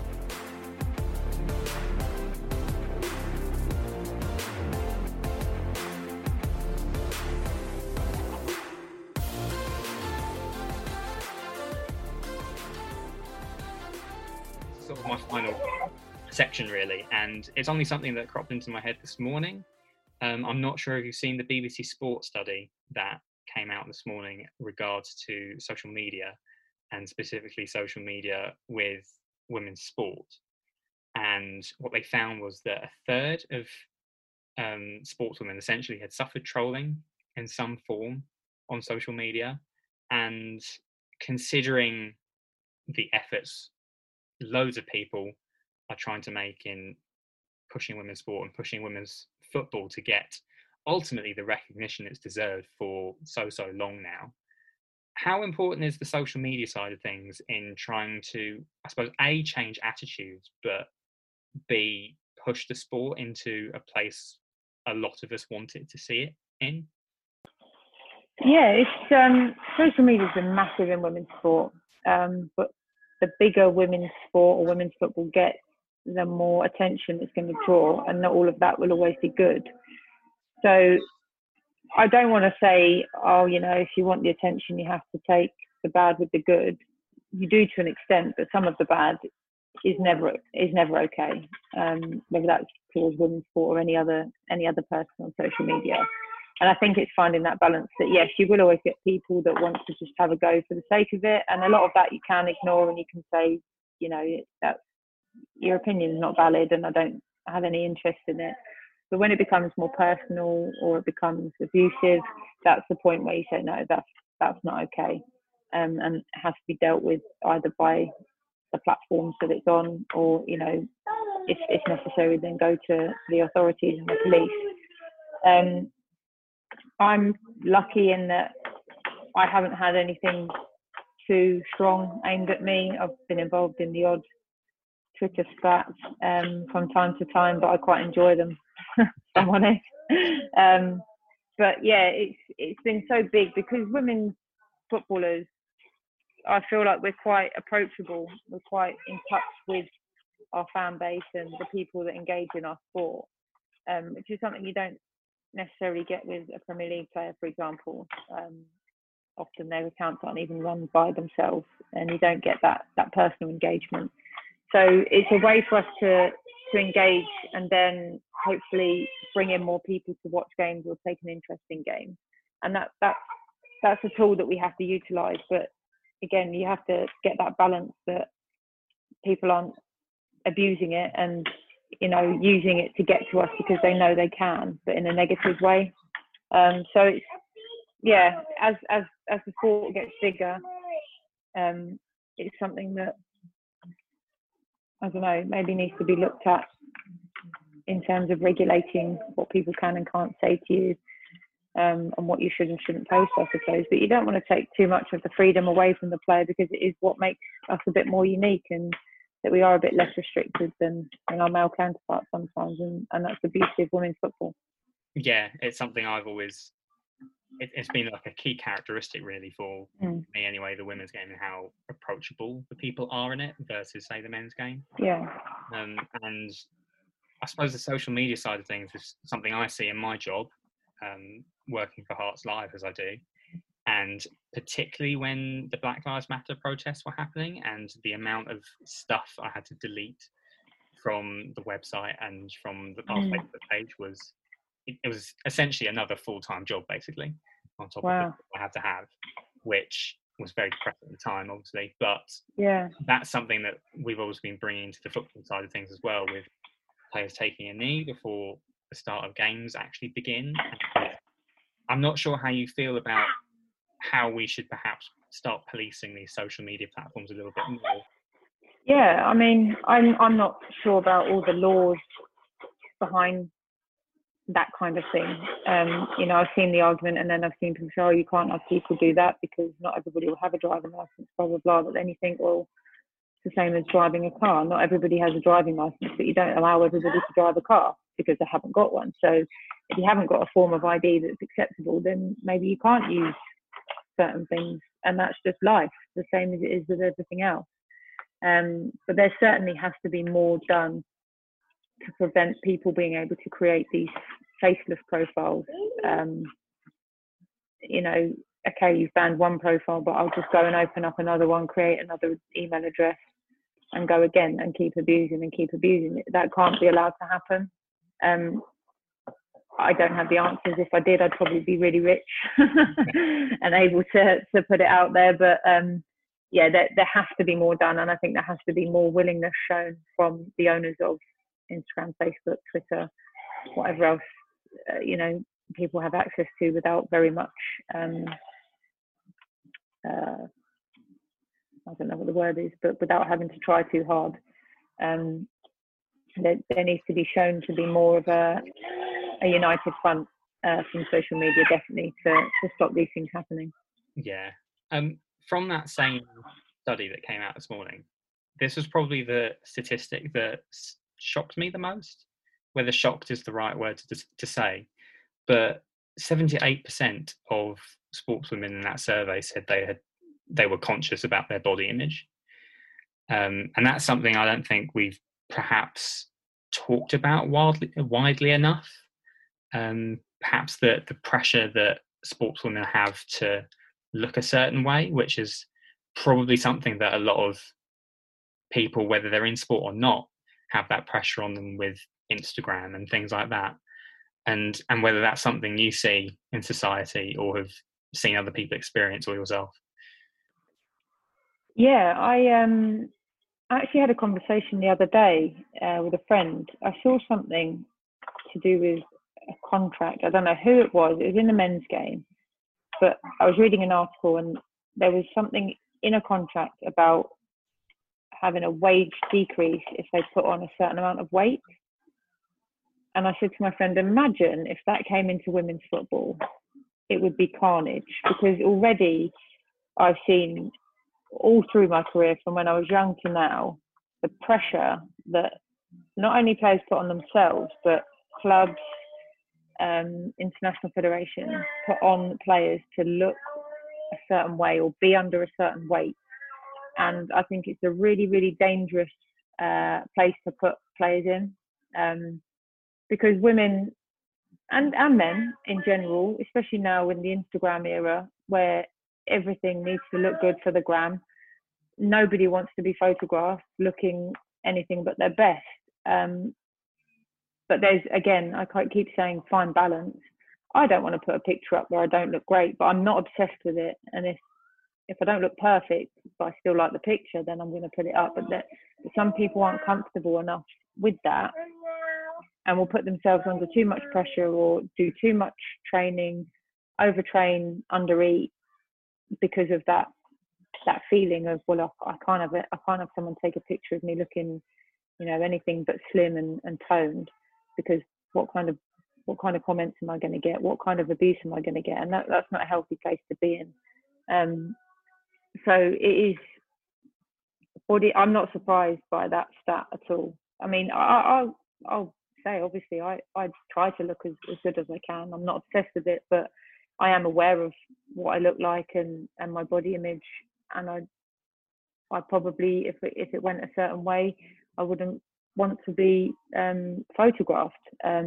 Sort of my final section really, and it's only something that cropped into my head this morning. I'm not sure if you've seen the BBC Sport study that came out this morning in regards to social media, and specifically social media with women's sport. And what they found was that a third of sportswomen essentially had suffered trolling in some form on social media. And considering the efforts loads of people are trying to make in pushing women's sport and pushing women's football to get ultimately the recognition it's deserved for so long now, how important is the social media side of things in trying to, I suppose, A, change attitudes, but B, push the sport into a place a lot of us wanted to see it in? Yeah, it's social media's been massive in women's sport, but the bigger women's sport or women's football gets, the more attention it's going to draw, and not all of that will always be good. So I don't want to say, oh, you know, if you want the attention, you have to take the bad with the good. You do to an extent, but some of the bad is never okay. Whether that's towards women's sport or any other person on social media. And I think it's finding that balance that, yes, you will always get people that want to just have a go for the sake of it. And a lot of that you can ignore, and you can say, you know, that's, your opinion is not valid and I don't have any interest in it. But when it becomes more personal or it becomes abusive, that's the point where you say, no, that's not okay. And it has to be dealt with either by the platforms that it's on, or, you know, if necessary, then go to the authorities and the police. I'm lucky in that I haven't had anything too strong aimed at me. I've been involved in the odd Twitter spats from time to time, but I quite enjoy them, if I'm honest. But yeah, it's been so big because women's footballers, I feel like we're quite approachable. We're quite in touch with our fan base and the people that engage in our sport, which is something you don't necessarily get with a Premier League player, for example. Often their accounts aren't even run by themselves, and you don't get that personal engagement. So it's a way for us to engage, and then hopefully bring in more people to watch games or take an interest in games. And that's a tool that we have to utilise. But again, you have to get that balance that people aren't abusing it and, you know, using it to get to us because they know they can, but in a negative way. So it's, yeah, as the sport gets bigger, it's something that, I don't know, maybe needs to be looked at in terms of regulating what people can and can't say to you, and what you should and shouldn't post, I suppose. But you don't want to take too much of the freedom away from the player, because it is what makes us a bit more unique, and that we are a bit less restricted than our male counterparts sometimes, and that's the beauty of women's football. Yeah, it's something I've always, it's been like a key characteristic really for me anyway, the women's game, and how approachable the people are in it versus, say, the men's game. Yeah. And I suppose the social media side of things is something I see in my job, working for Hearts Live as I do. And particularly when the Black Lives Matter protests were happening, and the amount of stuff I had to delete from the website and from our Facebook page was, it was essentially another full-time job basically on top of what I had to have, which was very depressing at the time, obviously. But yeah, that's something that we've always been bringing to the football side of things as well, with players taking a knee before the start of games actually begin. I'm not sure how you feel about how we should perhaps start policing these social media platforms a little bit more. Yeah, I mean, I'm not sure about all the laws behind that kind of thing. You know, I've seen the argument, and then I've seen people say, oh, you can't have people do that because not everybody will have a driving license, blah, blah, blah. But then you think, well, it's the same as driving a car. Not everybody has a driving license, but you don't allow everybody to drive a car. because they haven't got one. So if you haven't got a form of ID that's acceptable, then maybe you can't use certain things, and that's just life, the same as it is with everything else. But there certainly has to be more done to prevent people being able to create these faceless profiles. You know, okay, you've banned one profile, but I'll just go and open up another one, create another email address, and go again and keep abusing it. That can't be allowed to happen. I don't have the answers. If I did, I'd probably be really rich and able to put it out there. But yeah, there has to be more done, and I think there has to be more willingness shown from the owners of Instagram, Facebook, Twitter, whatever else you know, people have access to without very much I don't know what the word is, but without having to try too hard. There needs to be shown to be more of a united front from social media, definitely, to stop these things happening. Yeah. From that same study that came out this morning, this was probably the statistic that shocked me the most, whether shocked is the right word to say, but 78% of sportswomen in that survey said they were conscious about their body image. And that's something I don't think we've perhaps talked about widely enough. Perhaps the pressure that sportswomen have to look a certain way, which is probably something that a lot of people, whether they're in sport or not, have that pressure on them with Instagram and things like that. And whether that's something you see in society or have seen other people experience or yourself. Yeah, I actually had a conversation the other day with a friend. I saw something to do with a contract. I don't know who it was. It was in the men's game. But I was reading an article and there was something in a contract about having a wage decrease if they put on a certain amount of weight. And I said to my friend, imagine if that came into women's football, it would be carnage. Because already I've seen all through my career, from when I was young to now, the pressure that not only players put on themselves, but clubs, international federations put on players to look a certain way or be under a certain weight. And I think it's a really, really dangerous place to put players in, because women and men in general, especially now in the Instagram era where everything needs to look good for the gram, nobody wants to be photographed looking anything but their best. But there's, again, I can't keep saying fine balance. I don't want to put a picture up where I don't look great, but I'm not obsessed with it. And if I don't look perfect, but I still like the picture, then I'm going to put it up. But some people aren't comfortable enough with that and will put themselves under too much pressure or do too much training, overtrain, undereat because of that feeling of, well, I can't have someone take a picture of me looking, you know, anything but slim and toned, because what kind of comments am I going to get? What kind of abuse am I going to get? And that's not a healthy place to be in. So it is body. I'm not surprised by that stat at all. I mean, I'll say, obviously, I try to look as good as I can. I'm not obsessed with it, but I am aware of what I look like and my body image. And I probably, if it went a certain way, I wouldn't want to be photographed.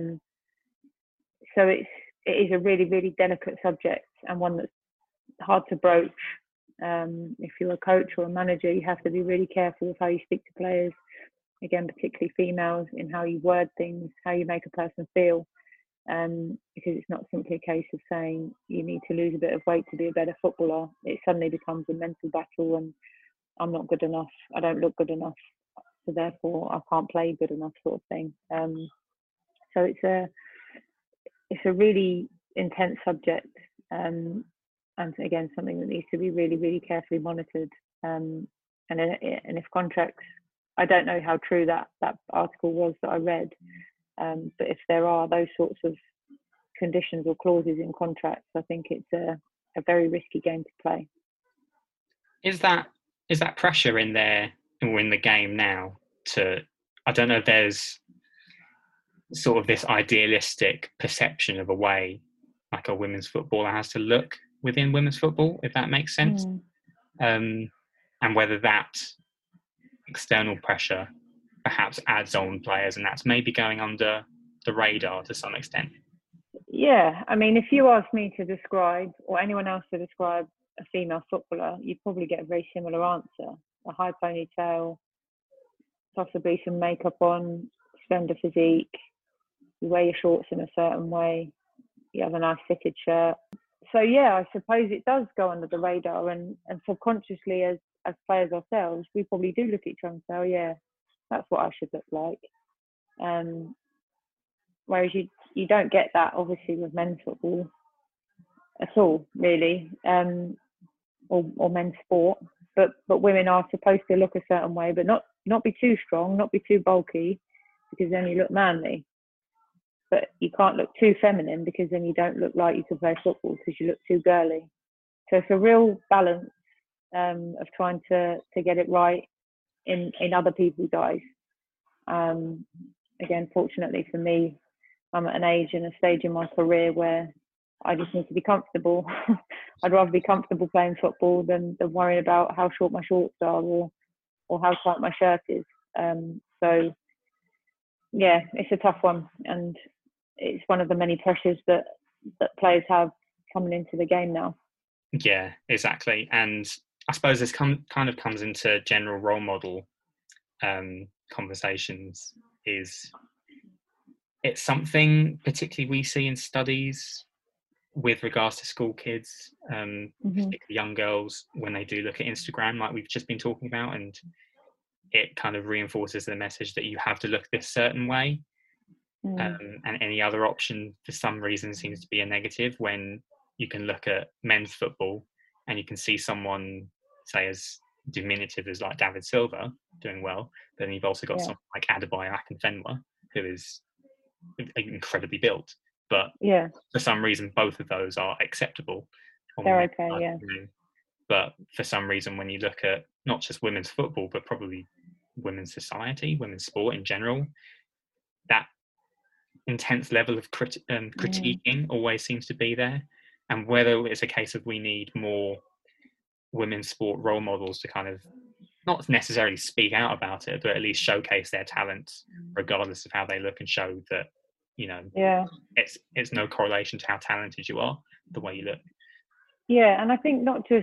So it is a really, really delicate subject, and one that's hard to broach. If you're a coach or a manager, you have to be really careful with how you speak to players, again, particularly females, in how you word things, how you make a person feel, because it's not simply a case of saying you need to lose a bit of weight to be a better footballer. It suddenly becomes a mental battle, and I'm not good enough, I don't look good enough, so therefore I can't play good enough, sort of thing. So it's a really intense subject, and again, something that needs to be really, really carefully monitored. And if contracts, I don't know how true that article was that I read, but if there are those sorts of conditions or clauses in contracts, I think it's a very risky game to play. Is that pressure in there or in the game now to, I don't know if there's sort of this idealistic perception of a way like a women's footballer has to look within women's football, if that makes sense. And whether that external pressure perhaps adds on players, and that's maybe going under the radar to some extent. Yeah, I mean, if you ask me to describe, or anyone else to describe, a female footballer, you'd probably get a very similar answer. A high ponytail, possibly some makeup on, slender physique, you wear your shorts in a certain way, you have a nice fitted shirt. So yeah, I suppose it does go under the radar, and subconsciously as players ourselves, we probably do look at each other and say, oh yeah, that's what I should look like. Whereas you don't get that obviously with men's football at all, really, or men's sport. But women are supposed to look a certain way, but not be too strong, not be too bulky, because then you look manly. But you can't look too feminine, because then you don't look like you could play football, because you look too girly. So it's a real balance of trying to get it right in other people's eyes. Again, fortunately for me, I'm at an age and a stage in my career where I just need to be comfortable. I'd rather be comfortable playing football than worrying about how short my shorts are or how tight my shirt is. So yeah, it's a tough one, and it's one of the many pressures that players have coming into the game now. Yeah, exactly. And I suppose this kind of comes into general role model conversations. It's something particularly we see in studies with regards to school kids, particularly young girls, when they do look at Instagram, like we've just been talking about, and it kind of reinforces the message that you have to look this certain way. And any other option for some reason seems to be a negative, when you can look at men's football and you can see someone, say, as diminutive as like David Silva doing well, but then you've also got someone like Adebayo Akinfenwa, who is incredibly built, but for some reason both of those are acceptable. They're okay, yeah. But for some reason, when you look at not just women's football, but probably women's society, women's sport in general, that intense level of critiquing always seems to be there. And whether it's a case of we need more women's sport role models to kind of not necessarily speak out about it, but at least showcase their talents regardless of how they look, and show that, you know, it's no correlation to how talented you are, the way you look. Yeah, and I think not just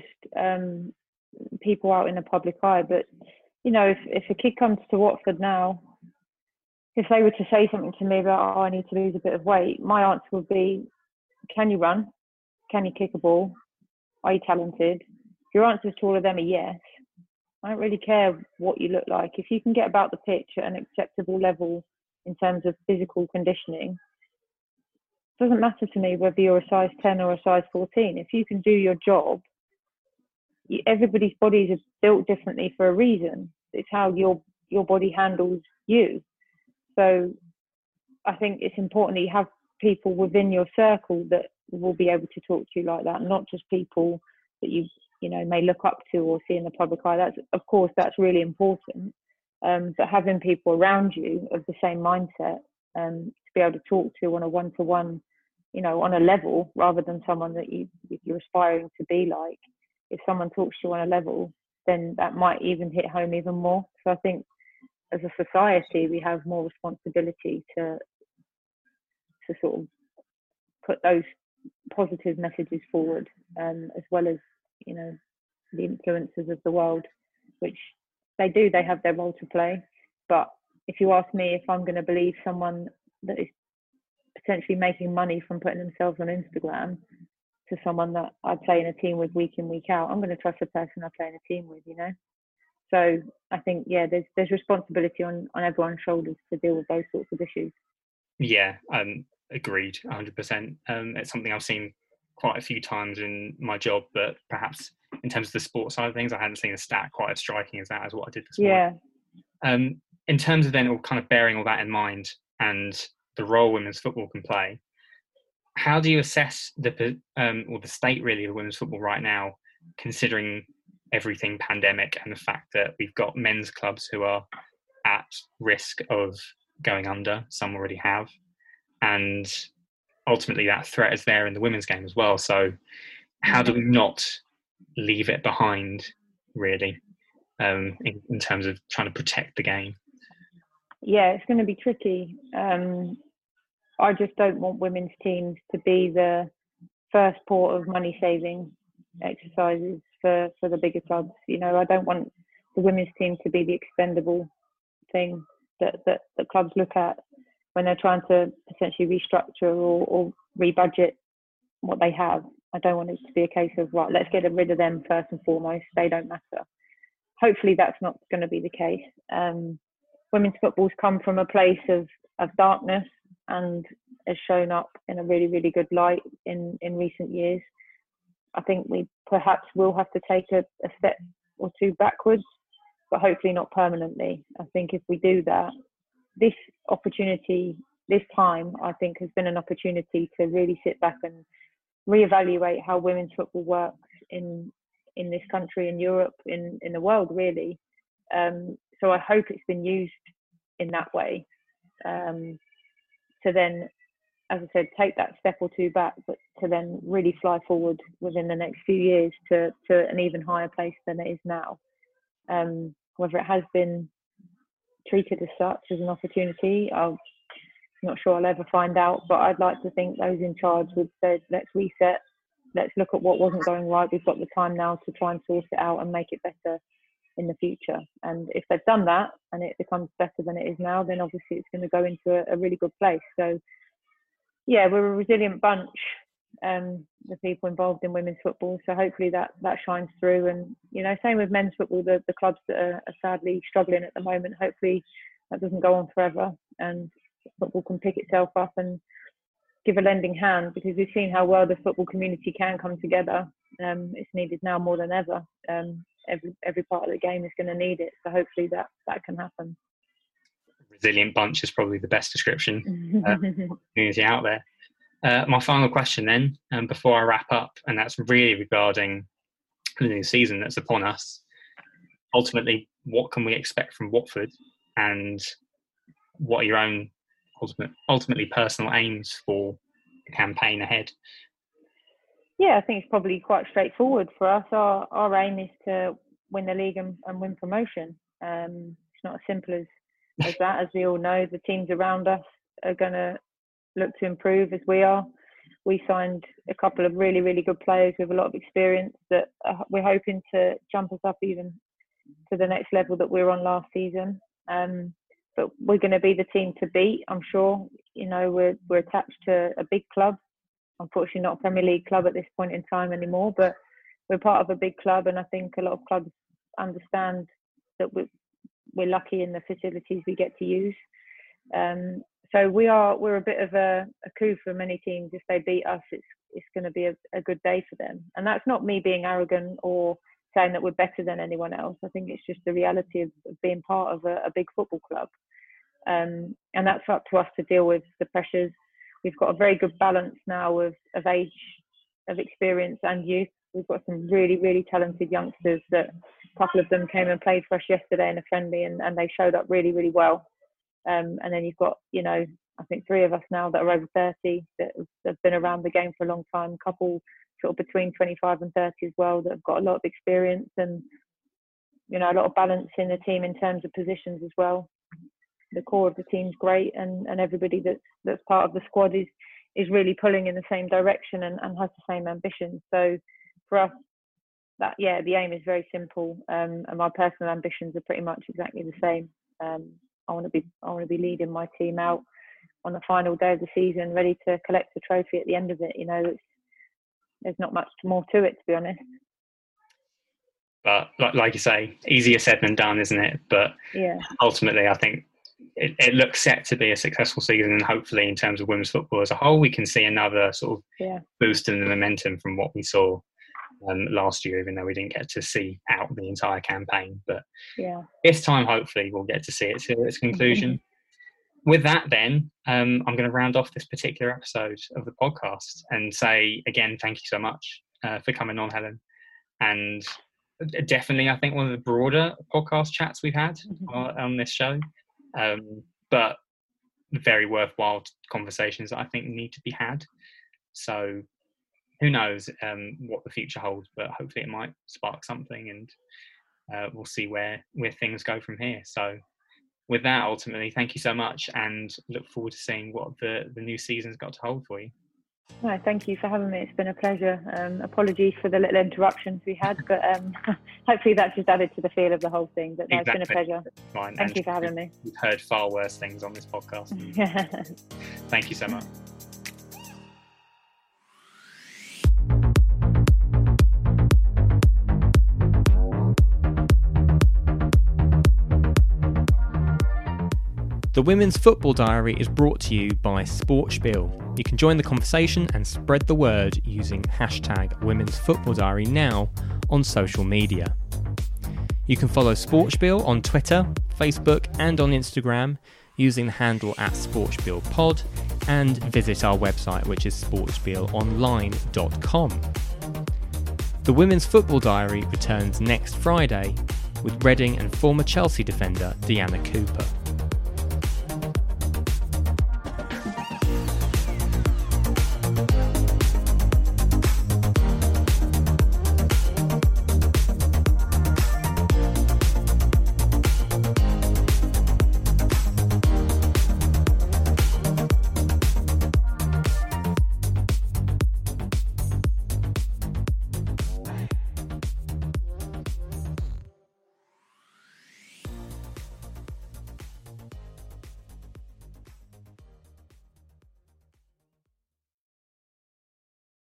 people out in the public eye, but, you know, if a kid comes to Watford now, if they were to say something to me about, oh, I need to lose a bit of weight, my answer would be, can you run? Can you kick a ball? Are you talented? If your answers to all of them are yes, I don't really care what you look like. If you can get about the pitch at an acceptable level in terms of physical conditioning, it doesn't matter to me whether you're a size 10 or a size 14. If you can do your job, everybody's bodies are built differently for a reason. It's how your body handles you. So I think it's important that you have people within your circle that will be able to talk to you like that, not just people that you know may look up to or see in the public eye. That's really important. But having people around you of the same mindset, to be able to talk to on a one-to-one, you know, on a level, rather than someone that you're aspiring to be like. If someone talks to you on a level, then that might even hit home even more. So I think as a society, we have more responsibility to sort of put those positive messages forward, as well as, you know, the influencers of the world, which they have their role to play. But if you ask me if I'm going to believe someone that is potentially making money from putting themselves on Instagram to someone that I play in a team with week in, week out, I'm going to trust the person I play in a team with, you know. So I think, there's responsibility on everyone's shoulders to deal with those sorts of issues. Yeah, agreed, 100%. It's something I've seen quite a few times in my job, but perhaps in terms of the sports side of things, I hadn't seen a stat quite as striking as that, as what I did this morning. In terms of then all kind of bearing all that in mind and the role women's football can play, how do you assess the state really of women's football right now, considering everything pandemic and the fact that we've got men's clubs who are at risk of going under. Some already have, and ultimately that threat is there in the women's game as well. So how do we not leave it behind, really, in terms of trying to protect the game? Yeah, it's going to be tricky. I just don't want women's teams to be the first port of money saving exercises for the bigger clubs. You know, I don't want the women's team to be the expendable thing that clubs look at when they're trying to potentially restructure or rebudget what they have. I don't want it to be a case of, right, let's get rid of them first and foremost. They don't matter. Hopefully that's not going to be the case. Women's football's come from a place of darkness and has shown up in a really, really good light in recent years. I think we perhaps will have to take a step or two backwards, but hopefully not permanently. I think if we do that, this opportunity, this time, I think has been an opportunity to really sit back and reevaluate how women's football works in this country, in Europe, in the world, really. So I hope it's been used in that way, to then, as I said, take that step or two back, but to then really fly forward within the next few years to an even higher place than it is now. Whether it has been treated as such, as an opportunity, I'm not sure I'll ever find out, but I'd like to think those in charge would say, let's reset, let's look at what wasn't going right. We've got the time now to try and sort it out and make it better in the future. And if they've done that and it becomes better than it is now, then obviously it's going to go into a really good place. So yeah, we're a resilient bunch, the people involved in women's football. So hopefully that shines through. And, you know, same with men's football, the clubs that are sadly struggling at the moment, hopefully that doesn't go on forever and football can pick itself up and give a lending hand, because we've seen how well the football community can come together. It's needed now more than ever. Every part of the game is going to need it. So hopefully that can happen. Resilient bunch is probably the best description community out there. My final question then, before I wrap up, and that's really regarding the new season that's upon us. Ultimately, what can we expect from Watford, and what are your own ultimately personal aims for the campaign ahead? Yeah, I think it's probably quite straightforward for us. Our aim is to win the league and win promotion. It's not as simple as that. As we all know, the teams around us are going to look to improve as we are. We signed a couple of really, really good players with a lot of experience that we're hoping to jump us up even to the next level that we were on last season. But we're going to be the team to beat, I'm sure. You know, we're attached to a big club. Unfortunately, not a Premier League club at this point in time anymore, but we're part of a big club, and I think a lot of clubs understand that we're lucky in the facilities we get to use. So we're a bit of a coup for many teams. If they beat us, it's going to be a good day for them. And that's not me being arrogant or saying that we're better than anyone else. I think it's just the reality of being part of a big football club. And that's up to us to deal with the pressures. We've got a very good balance now of age, of experience and youth. We've got some really, really talented youngsters that a couple of them came and played for us yesterday in a friendly, and they showed up really, really well. And then you've got, you know, I think 3 of us now that are over 30 that have been around the game for a long time, a couple sort of between 25 and 30 as well that have got a lot of experience and, you know, a lot of balance in the team in terms of positions as well. The core of the team's great, and everybody that's part of the squad is really pulling in the same direction and has the same ambition. So for us, the aim is very simple, and my personal ambitions are pretty much exactly the same. I want to be leading my team out on the final day of the season, ready to collect the trophy at the end of it. You know, there's not much more to it, to be honest. But like you say, easier said than done, isn't it? But yeah, ultimately, I think it looks set to be a successful season, and hopefully, in terms of women's football as a whole, we can see another sort of boost in the momentum from what we saw last year, even though we didn't get to see out the entire campaign. But this time, hopefully, we'll get to see it to its conclusion. With that, then, I'm going to round off this particular episode of the podcast and say, again, thank you so much for coming on, Helen. And definitely, I think one of the broader podcast chats we've had on this show. But very worthwhile conversations that I think need to be had. So who knows what the future holds, but hopefully it might spark something, and we'll see where things go from here. So with that, ultimately, thank you so much, and look forward to seeing what the new season's got to hold for you. No, thank you for having me. It's been a pleasure. Apologies for the little interruptions we had, but hopefully that just added to the feel of the whole thing. But no, exactly. It's been a pleasure. Fine. Thank you for having me. We've heard far worse things on this podcast. Thank you so much. The Women's Football Diary is brought to you by Sportspiel. You can join the conversation and spread the word using hashtag Women's Football Diary now on social media. You can follow Sportspiel on Twitter, Facebook and on Instagram using the handle @SportspielPod, and visit our website, which is sportspielonline.com. The Women's Football Diary returns next Friday with Reading and former Chelsea defender Deanna Cooper.